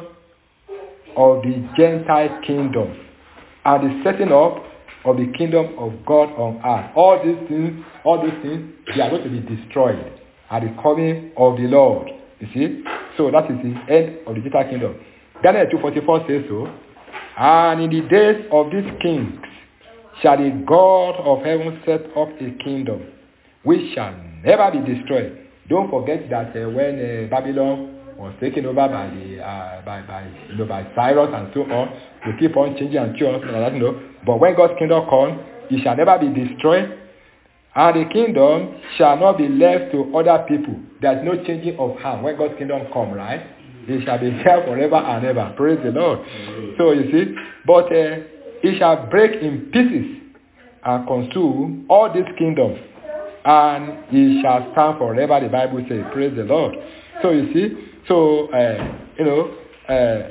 of the Gentile kingdom and the setting up of the kingdom of God on earth. All these things, all these things, they are going to be destroyed at the coming of the Lord. You see? So that is the end of the Gentile kingdom. Daniel two forty-four says so. And in the days of these kings shall the God of heaven set up a kingdom which shall never be destroyed. Don't forget that uh, when uh, Babylon was taken over by the uh, by by you know by Cyrus and so on, they keep on changing and changing, you know. But when God's kingdom comes, it shall never be destroyed, and the kingdom shall not be left to other people. There is no changing of hand when God's kingdom comes, right? It shall be here forever and ever. Praise the Lord. Mm-hmm. So you see, but uh, it shall break in pieces and consume all these kingdoms, and it shall stand forever. The Bible says, praise the Lord. So you see, so uh, you know, uh,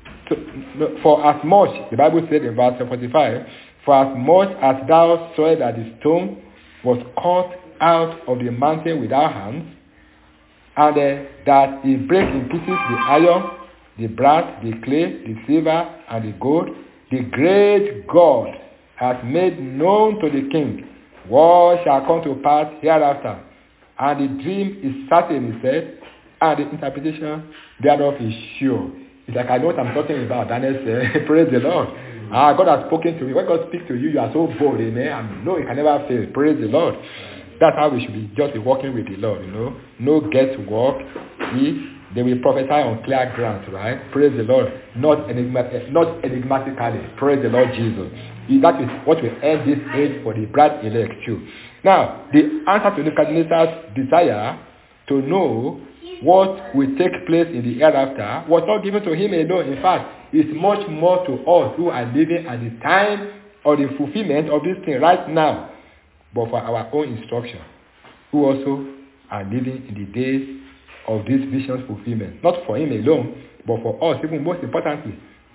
so, for as much, the Bible said in verse forty-five, for as much as thou sawest that the stone was cut out of the mountain without hands, and uh, that he break in pieces the iron, the brass, the clay, the silver, and the gold, the great God has made known to the king what shall come to pass hereafter. And the dream is certain, he said, and the interpretation thereof is sure. It's like I know what I'm talking about. Daniel said, praise the Lord. Mm-hmm. Ah, God has spoken to me. When God speaks to you, you are so bold, amen. And no, it can never fail. Praise the Lord. That's how we should be, just be walking with the Lord, you know. No guesswork. He, they will prophesy on clear ground, right? Praise the Lord. Not, enigmat- not enigmatically. Praise the Lord Jesus. That is what will end this age for the bride elect too. Now, the answer to Nebuchadnezzar's desire to know what will take place in the hereafter was not given to him alone. In fact, it's much more to us who are living at the time of the fulfillment of this thing right now, but for our own instruction, who also are living in the days of this vision's fulfillment. Not for him alone, but for us, even most importantly.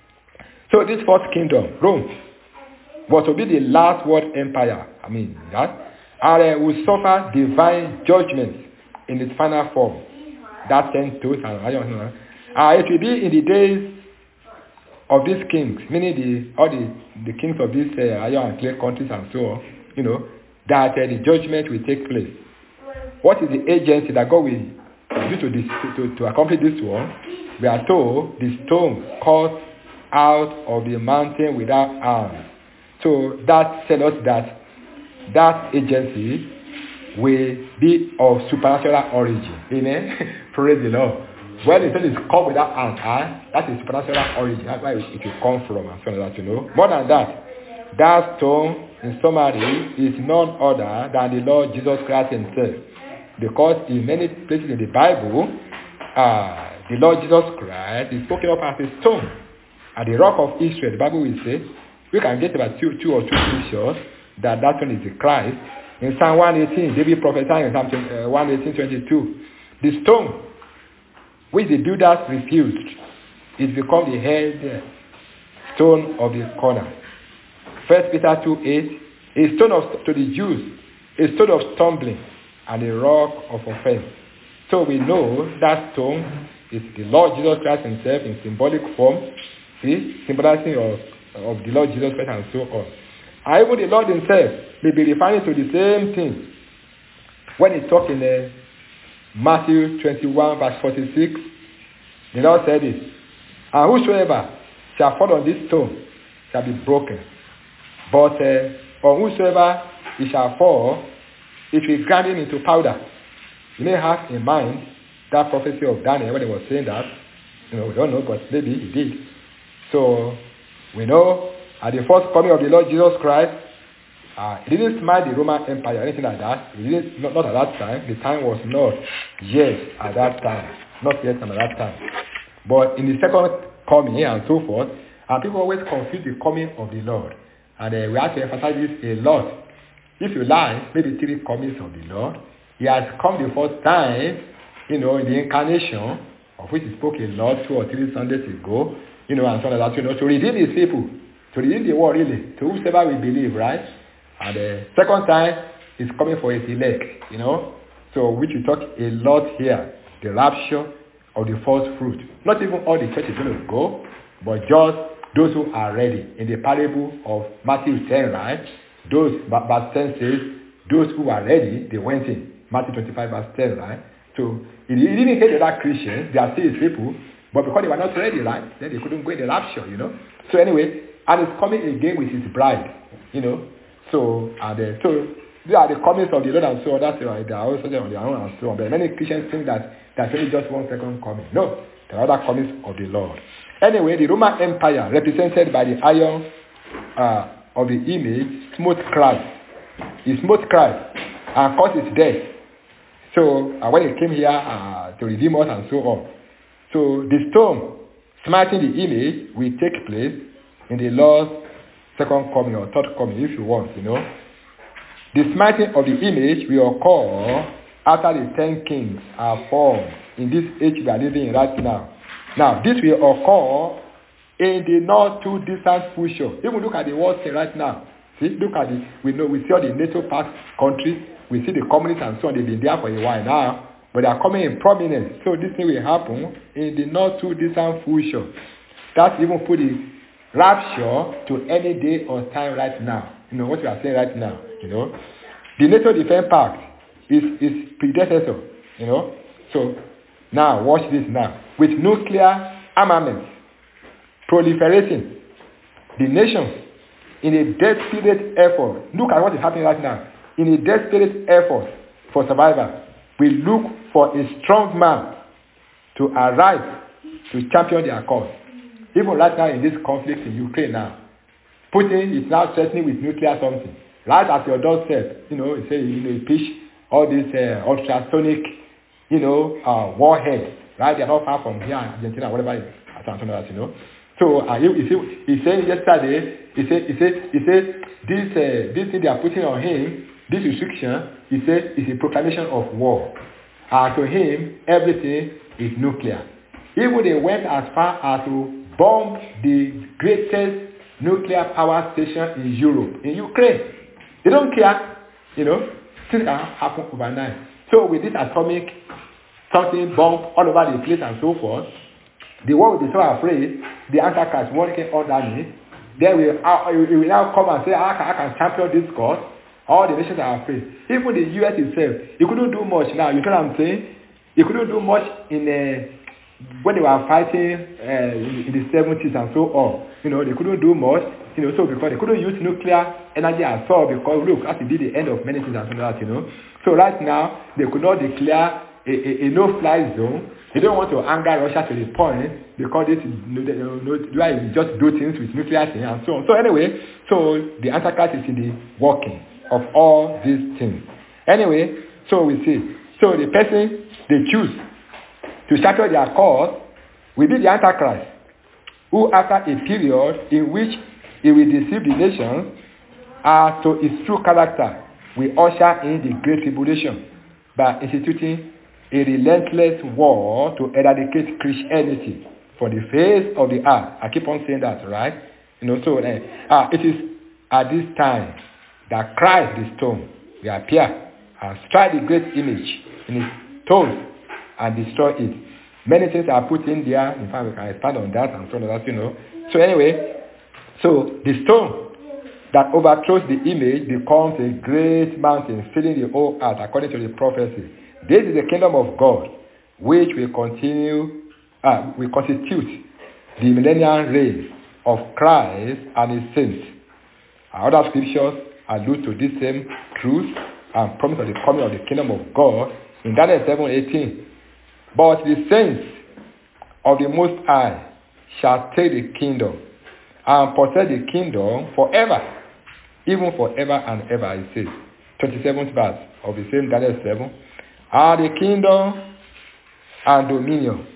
So this fourth kingdom, Rome, was to be the last world empire. I mean, that. And uh, will suffer divine judgment in its final form. That sent to us. Uh, it will be in the days of these kings, meaning the all the, the kings of these uh, iron and clay countries and so on, you know, that uh, the judgment will take place. What is the agency that God will use to, this, to, to accomplish this one? We are told the stone cut out of the mountain without arms. So that tells us that that agency will be of supernatural origin. Amen. Praise the Lord. When the stone is cut without arms, ah, that is supernatural origin. That's where it will come from and so on that, you know. More than that, that stone in summary, is none other than the Lord Jesus Christ himself. Because in many places in the Bible, uh, the Lord Jesus Christ is spoken of as a stone. At the rock of Israel, the Bible will say, we can get about two, two or two scriptures that that one is the Christ. In Psalm one eighteen, David prophesied in Psalm uh, one eighteen twenty-two, the stone which the builders refused is become the head stone of the corner. First Peter two eight, a stone of, to the Jews, a stone of stumbling and a rock of offense. So we know that stone is the Lord Jesus Christ himself in symbolic form, see, symbolizing of, of the Lord Jesus Christ and so on. And even the Lord himself may be referring to the same thing when he talks in uh, Matthew twenty-one verse forty-six. The Lord said this, and whosoever shall fall on this stone shall be broken, but uh, on whosoever he shall fall, it will grind him into powder. You may have in mind that prophecy of Daniel when he was saying that. You know, we don't know, but maybe he did. So we know at the first coming of the Lord Jesus Christ, uh, he didn't smite the Roman Empire or anything like that. He didn't, not, not at that time. The time was not yet at that time. Not yet at that time. But in the second coming and so forth, and people always confuse the coming of the Lord. And uh, we have to emphasize this a lot. If you like, maybe three comings of the Lord. He has come the first time, you know, in the incarnation, of which he spoke a lot two or three Sundays ago, you know, and so on like that, you know, to redeem his people, to redeem the world really, to whosoever we believe, right? And the second time, he's coming for his elect, you know, so which we talk a lot here, the rapture of the first fruit. Not even all the church is going to go, but just those who are ready. In the parable of Matthew ten, right? Those, verse ten says, those who are ready, they went in. Matthew twenty-five verse ten, right? So, he didn't hate the other Christians, they are still his people, but because they were not ready, right? Then they couldn't go in the rapture, you know? So anyway, and he's coming again with his bride, you know? So, and uh, so, these are the comings of the Lord and so on, that's right, they are also there on their own and so on. But many Christians think that there's only just one second coming. No, there are other comings of the Lord. Anyway, the Roman Empire, represented by the iron uh, of the image, smote Christ. He smote Christ and caused his death. So, uh, when he came here uh, to redeem us and so on. So, the stone smiting the image will take place in the Lord's second coming or third coming, if you want, you know. The smiting of the image will occur after the ten kings are formed in this age we are living in right now. Now, this will occur in the not too distant future. Even look at the world scene right now. See, look at the, we know, we see all the NATO pact countries, we see the communists and so on, they've been there for a while now, but they are coming in prominence. So this thing will happen in the not too distant future. That's even put the rapture to any day or time right now. You know, what we are saying right now, you know. The NATO Defense Pact is, is predecessor, you know. So, now, watch this now. With nuclear armaments proliferating, the nations, in a desperate effort, look at what is happening right now, in a desperate effort for survival, we look for a strong man to arise to champion their cause. Even right now in this conflict in Ukraine now, Putin is now threatening with nuclear something. Right at your doorstep, you know, he say, you know, he pitch all these uh, ultrasonic, you know, uh, warheads, right? They're not far from here, Argentina, whatever it is, something like that, you know. So uh, he, he, he said yesterday, he said, he said, he said, this, uh, this thing they are putting on him, this restriction, he said, is a proclamation of war. Uh, to him, everything is nuclear. Even they went as far as to bomb the greatest nuclear power station in Europe, in Ukraine. They don't care, you know, things can happen overnight. So with this atomic something bomb all over the place and so forth, the world will be so afraid, the Antichrist won't get underneath, then we uh, it will now come and say, I can, I can champion this cause. All the nations are afraid. Even the U S itself, it couldn't do much now, you know what I'm saying? It couldn't do much in uh, when they were fighting uh, in, in the seventies and so on. You know, they couldn't do much, you know, so because they couldn't use nuclear energy at all, because look, that would be the end of many things and so that, you know. So right now, they could not declare a, a, a no-fly zone They don't want to anger Russia to the point because this is you know, you know, why we just do things with nuclear things and so on. So anyway, so the Antichrist is in the working of all these things. Anyway, so we see. So the person they choose to shatter their cause will be the Antichrist, who after a period in which he will deceive the nations as to his true character will usher in the Great Tribulation by instituting a relentless war to eradicate Christianity from the face of the earth. I keep on saying that, right? You know, so uh, uh, it is at this time that Christ the stone will appear and strike the great image in his toes and destroy it. Many things are put in there. In fact, we can expand on that and so on, that, you know. So anyway, so the stone that overthrows the image becomes a great mountain, filling the whole earth, according to the prophecy. This is the kingdom of God, which will continue, uh, will constitute the millennial reign of Christ and his saints. Other scriptures allude to this same truth and promise of the coming of the kingdom of God in Daniel seven eighteen. But the saints of the Most High shall take the kingdom and possess the kingdom forever, even forever and ever, it says. twenty-seventh verse of the same Daniel seven. And the kingdom and dominion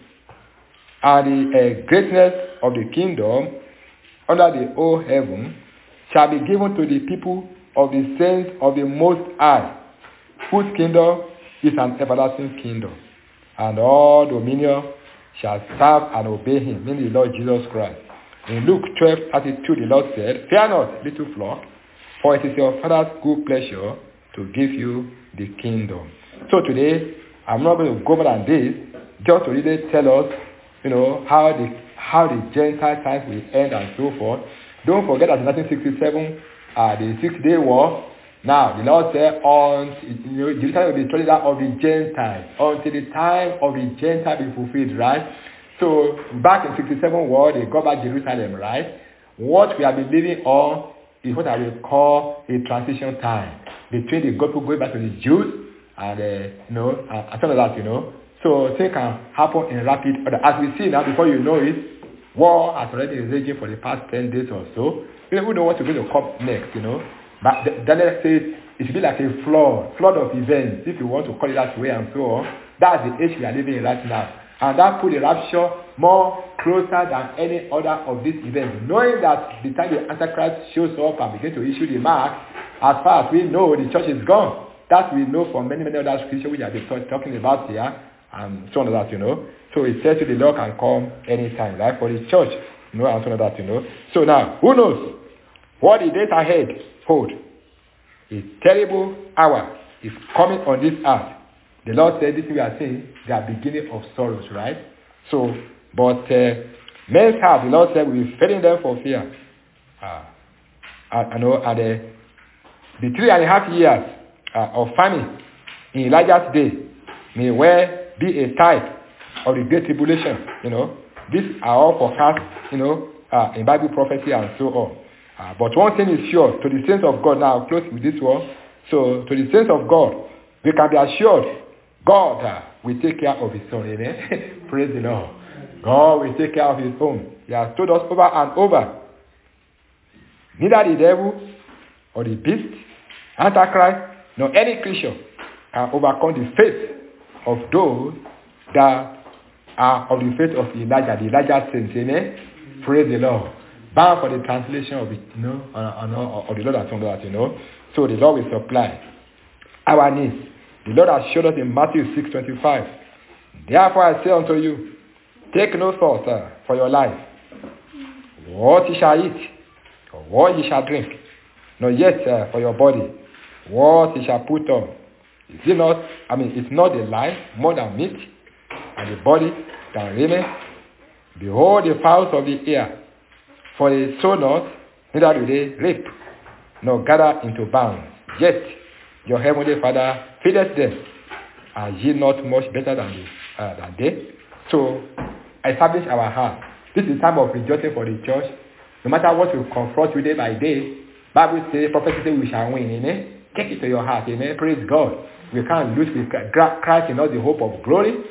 and the uh, greatness of the kingdom under the whole heaven shall be given to the people of the saints of the Most High, whose kingdom is an everlasting kingdom. And all dominion shall serve and obey him, meaning the Lord Jesus Christ. In Luke twelve thirty-two, the Lord said, Fear not, little flock, for it is your Father's good pleasure to give you the kingdom. So today, I'm not going to go more than this, just to really tell us, you know, how the how the Gentile times will end and so forth. Don't forget that in nineteen sixty-seven, uh, the Six-Day War. Now, the Lord said, on, you know, Jerusalem will be destroyed of the Gentiles until the time of the Gentiles be fulfilled, right? So, back in sixty-seven war, they got back Jerusalem, right? What we have been living on is what I will call a transition time between the gospel going back to the Jews and, uh, you know, and, and some of that, you know. So, things can happen in rapid order. As we see now, before you know it, war has already been raging for the past ten days or so. We don't know what is going to come next, you know. But Daniel says it should be like a flood, flood of events, if you want to call it that way and so on. That's the age we are living in right now. And that put the rapture more closer than any other of these events. Knowing that the time the Antichrist shows up and begins to issue the mark, as far as we know, the church is gone. That we know from many, many other scriptures which have been talking about here, and so on and that, you know. So it says to the Lord can come anytime, right? For the church, you know, and so on and that, you know. So now, who knows what the days ahead hold? A terrible hour is coming on this earth. The Lord said, this we are saying, the beginning of sorrows, right? So, but uh, men's heart, the Lord said, will be failing them for fear. Uh, I, I know, and uh, the three and a half years uh, of famine in Elijah's day may well be a type of the great tribulation, you know. These are all forecast, you know, uh, in Bible prophecy and so on. Uh, but one thing is sure, to the saints of God, now I'll close with this one. So, to the saints of God, we can be assured God uh, will take care of his own. Amen. Praise the Lord. God will take care of his own. He has told us over and over. Neither the devil or the beast, Antichrist, nor any creature can overcome the faith of those that are of the faith of Elijah, the Elijah saints. Amen. Praise the Lord. Bound for the translation of it, you know, of the Lord and some of that, you know. So the Lord will supply our needs. The Lord has showed us in Matthew six twenty-five. Therefore I say unto you, take no thought uh, for your life, what ye shall eat, or what ye shall drink, nor yet uh, for your body, what ye shall put on. Is it not, I mean, it's not the life more than meat, and the body than raiment? Behold the fowls of the air, for they sow not, neither do they reap, nor gather into barns. Yet your heavenly Father feedeth them. Are ye not much better than they? Uh, than they? So, establish our heart. This is time of rejoicing for the church. No matter what you confront you day by day, Bible says, prophecy says we shall win. Amen. Take it to your heart. Amen. Praise God. We can't lose with Christ in us the hope of glory.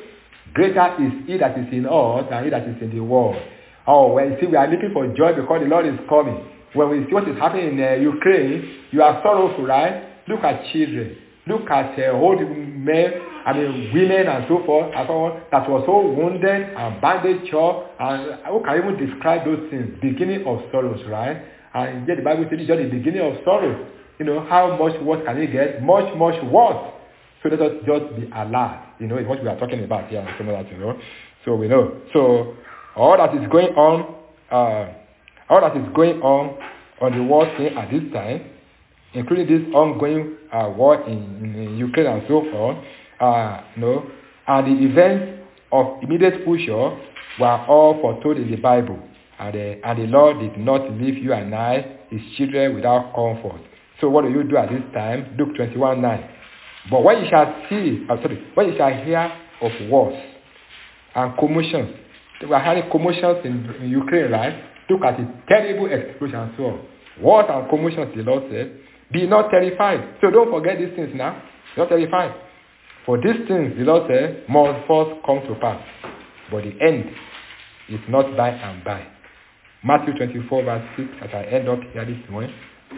Greater is he that is in us than he that is in the world. Oh, when you see we are looking for joy because the Lord is coming. When we see what is happening in uh, Ukraine, you are sorrowful, right? Look at children. Look at uh, old men, I mean women and so forth, and so on, that was so wounded and bandaged up, and who can even describe those things? Beginning of sorrows, right? And yet the Bible says it's just the beginning of sorrows. You know, how much worse can it get? Much, much worse. So let us just be alert. You know, it's what we are talking about here and some of that, you know. So we know. So all that is going on, uh, all that is going on on the world scene at this time, including this ongoing uh, war in, in Ukraine and so forth, uh, you know, and the events of immediate future were all foretold in the Bible. And the, and the Lord did not leave you and I, his children, without comfort. So what do you do at this time? Luke twenty-one nine. But when you shall see, I'm sorry, when you shall hear of wars and commotions, we are having commotions in, in Ukraine, right? Look at the terrible explosion and so on. Wars and commotions, the Lord said, be not terrified. So don't forget these things now. Not terrified. For these things, the Lord said, must first come to pass. But the end is not by and by. Matthew twenty-four verse six, as I end up here this morning.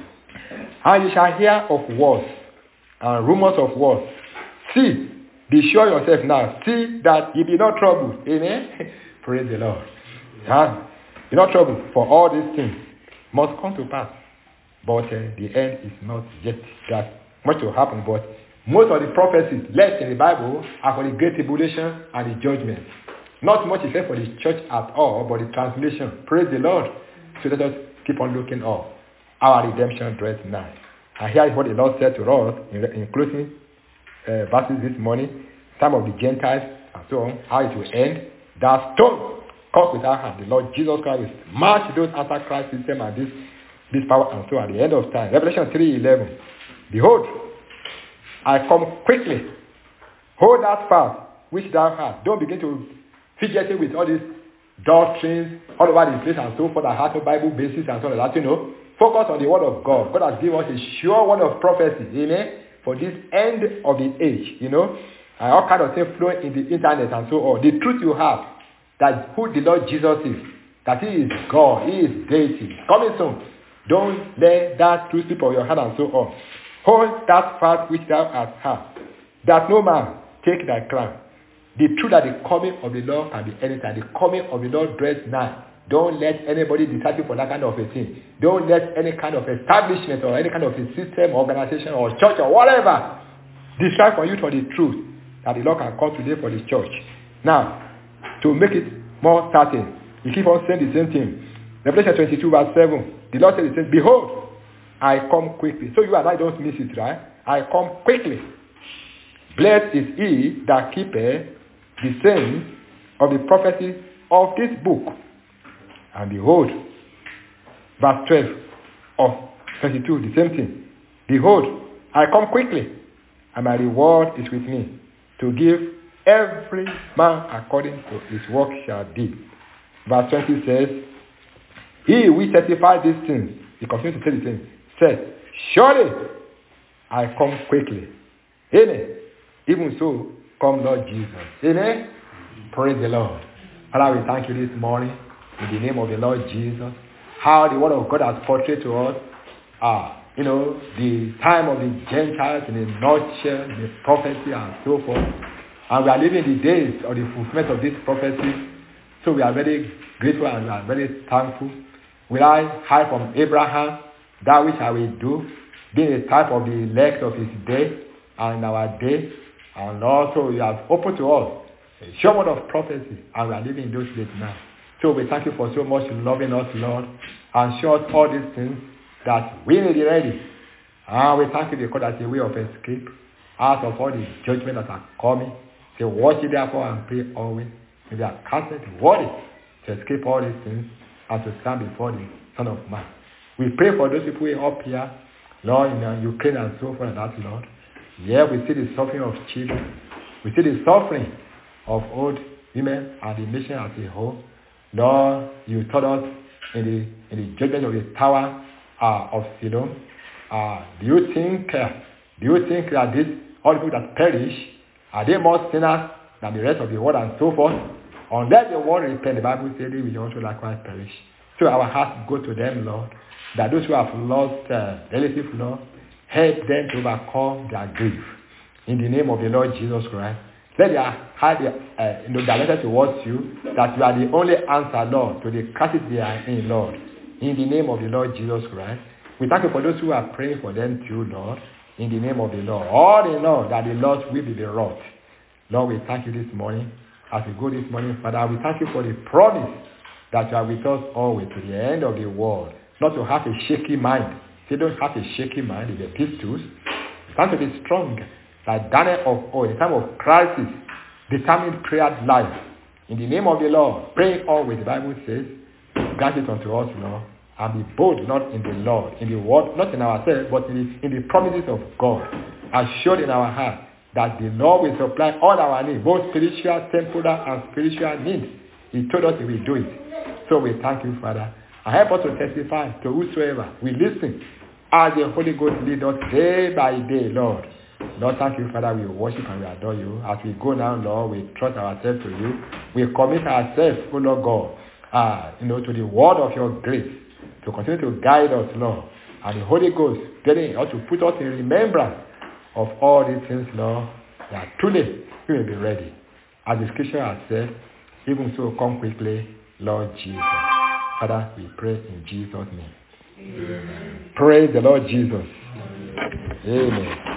And you shall hear of wars and rumors of wars. See, be sure yourself now. See that you be not troubled. Amen. Praise the Lord. Yeah. Be not troubled, for all these things must come to pass. But uh, the end is not yet. That much will happen. But most of the prophecies left in the Bible are for the great tribulation and the judgment. Not much is left for the church at all, but the translation. Praise the Lord. So let us keep on looking up. Our redemption draws nigh. And here is what the Lord said to us in, in closing uh, verses this morning. Time of the Gentiles and so on. How it will end. That stone cut without hand. The Lord Jesus Christ will march those antichrist system and this, this power and so on at the end of time. Revelation three eleven. Behold, I come quickly. Hold that fast which thou hast. Don't begin to fidget with all these doctrines all over the place and so forth that have no Bible basis and so on like that, you know. Focus on the word of God. God has given us a sure word of prophecy, amen, for this end of the age, you know. And all kind of things flowing in the internet and so on. The truth you have, that who the Lord Jesus is, that he is God, he is deity, coming soon. Don't let that truth slip of your hand and so on. Hold that fast which thou hast had, that no man take thy crown. The truth that the coming of the Lord can be anytime. The coming of the Lord draws nigh. Don't let anybody decide you for that kind of a thing. Don't let any kind of establishment or any kind of a system, organization or church or whatever distract from you from the truth that the Lord can come today for the church. Now, to make it more certain, you keep on saying the same thing. Revelation twenty-two verse seven. The Lord said the same. Behold, I come quickly. So you and I don't miss it, right? I come quickly. Blessed is he that keepeth the sayings of the prophecy of this book. And behold, verse twelve of twenty-two, the same thing. Behold, I come quickly, and my reward is with me, to give every man according to his work shall be. Verse twenty says, he which testified these things, he continues to say the same, said, surely I come quickly. Amen. Even so, come Lord Jesus. Amen. Praise the Lord. Father, we thank you this morning in the name of the Lord Jesus. How the word of God has portrayed to us, uh, you know, the time of the Gentiles in a nutshell, the prophecy and so forth. And we are living the days of the fulfillment of this prophecy. So we are very grateful and we are very thankful. Will I hide from Abraham that which I will do, being a type of the elect of his day and our day. And also you have opened to us a sure word of prophecy, and we are living in those days now. So we thank you for so much loving us, Lord, and show us all these things that we may be ready. And we thank you because that's a way of escape out of all the judgment that are coming. Say, watch it therefore and pray always. May we are casted worthy to escape all these things and to stand before the Son of Man. We pray for those people up here, Lord, in uh, Ukraine and so forth and that, Lord. Yeah, we see the suffering of children. We see the suffering of old women and the nation as a whole. Lord, you told us in the, in the judgment of the tower uh, of Sidon, uh, do you think uh, do you think that this all the people that perish, are they more sinners than the rest of the world and so forth. Unless the world repent, the Bible says they will also likewise perish. So our hearts go to them, Lord, that those who have lost uh, relatives, Lord, help them to overcome their grief. In the name of the Lord Jesus Christ, let their heart uh, you know, directed towards you, that you are the only answer, Lord, to the crisis they are in, Lord. In the name of the Lord Jesus Christ, we thank you for those who are praying for them too, Lord. In the name of the Lord. All they know that the Lord will be the wrath. Lord, we thank you this morning. As we go this morning, Father, we thank you for the promise that you are with us always to the end of the world. Not to have a shaky mind. If you don't have a shaky mind, it's a pistols. It's time to be strong. Like Daniel of old, in time of crisis, determined prayer life. In the name of the Lord, praying always, the Bible says, grant it unto us, Lord, and be bold not in the Lord, in the word, not in ourselves, but in the, in the promises of God, assured in our heart that the Lord will supply all our needs, both spiritual, temporal, and spiritual needs. He told us he will do it. So we thank you, Father. And help us to testify to whosoever we listen as the Holy Ghost lead us day by day, Lord. Lord, thank you, Father. We worship and we adore you. As we go now, Lord, we trust ourselves to you. We commit ourselves, O Lord God, uh, you know, to the word of your grace, to continue to guide us, Lord. And the Holy Ghost telling us to put us in remembrance of all these things, Lord, that truly we will be ready. As the scripture has said, even so, come quickly, Lord Jesus. Father, we pray in Jesus' name. Amen. Praise the Lord Jesus. Amen. Amen.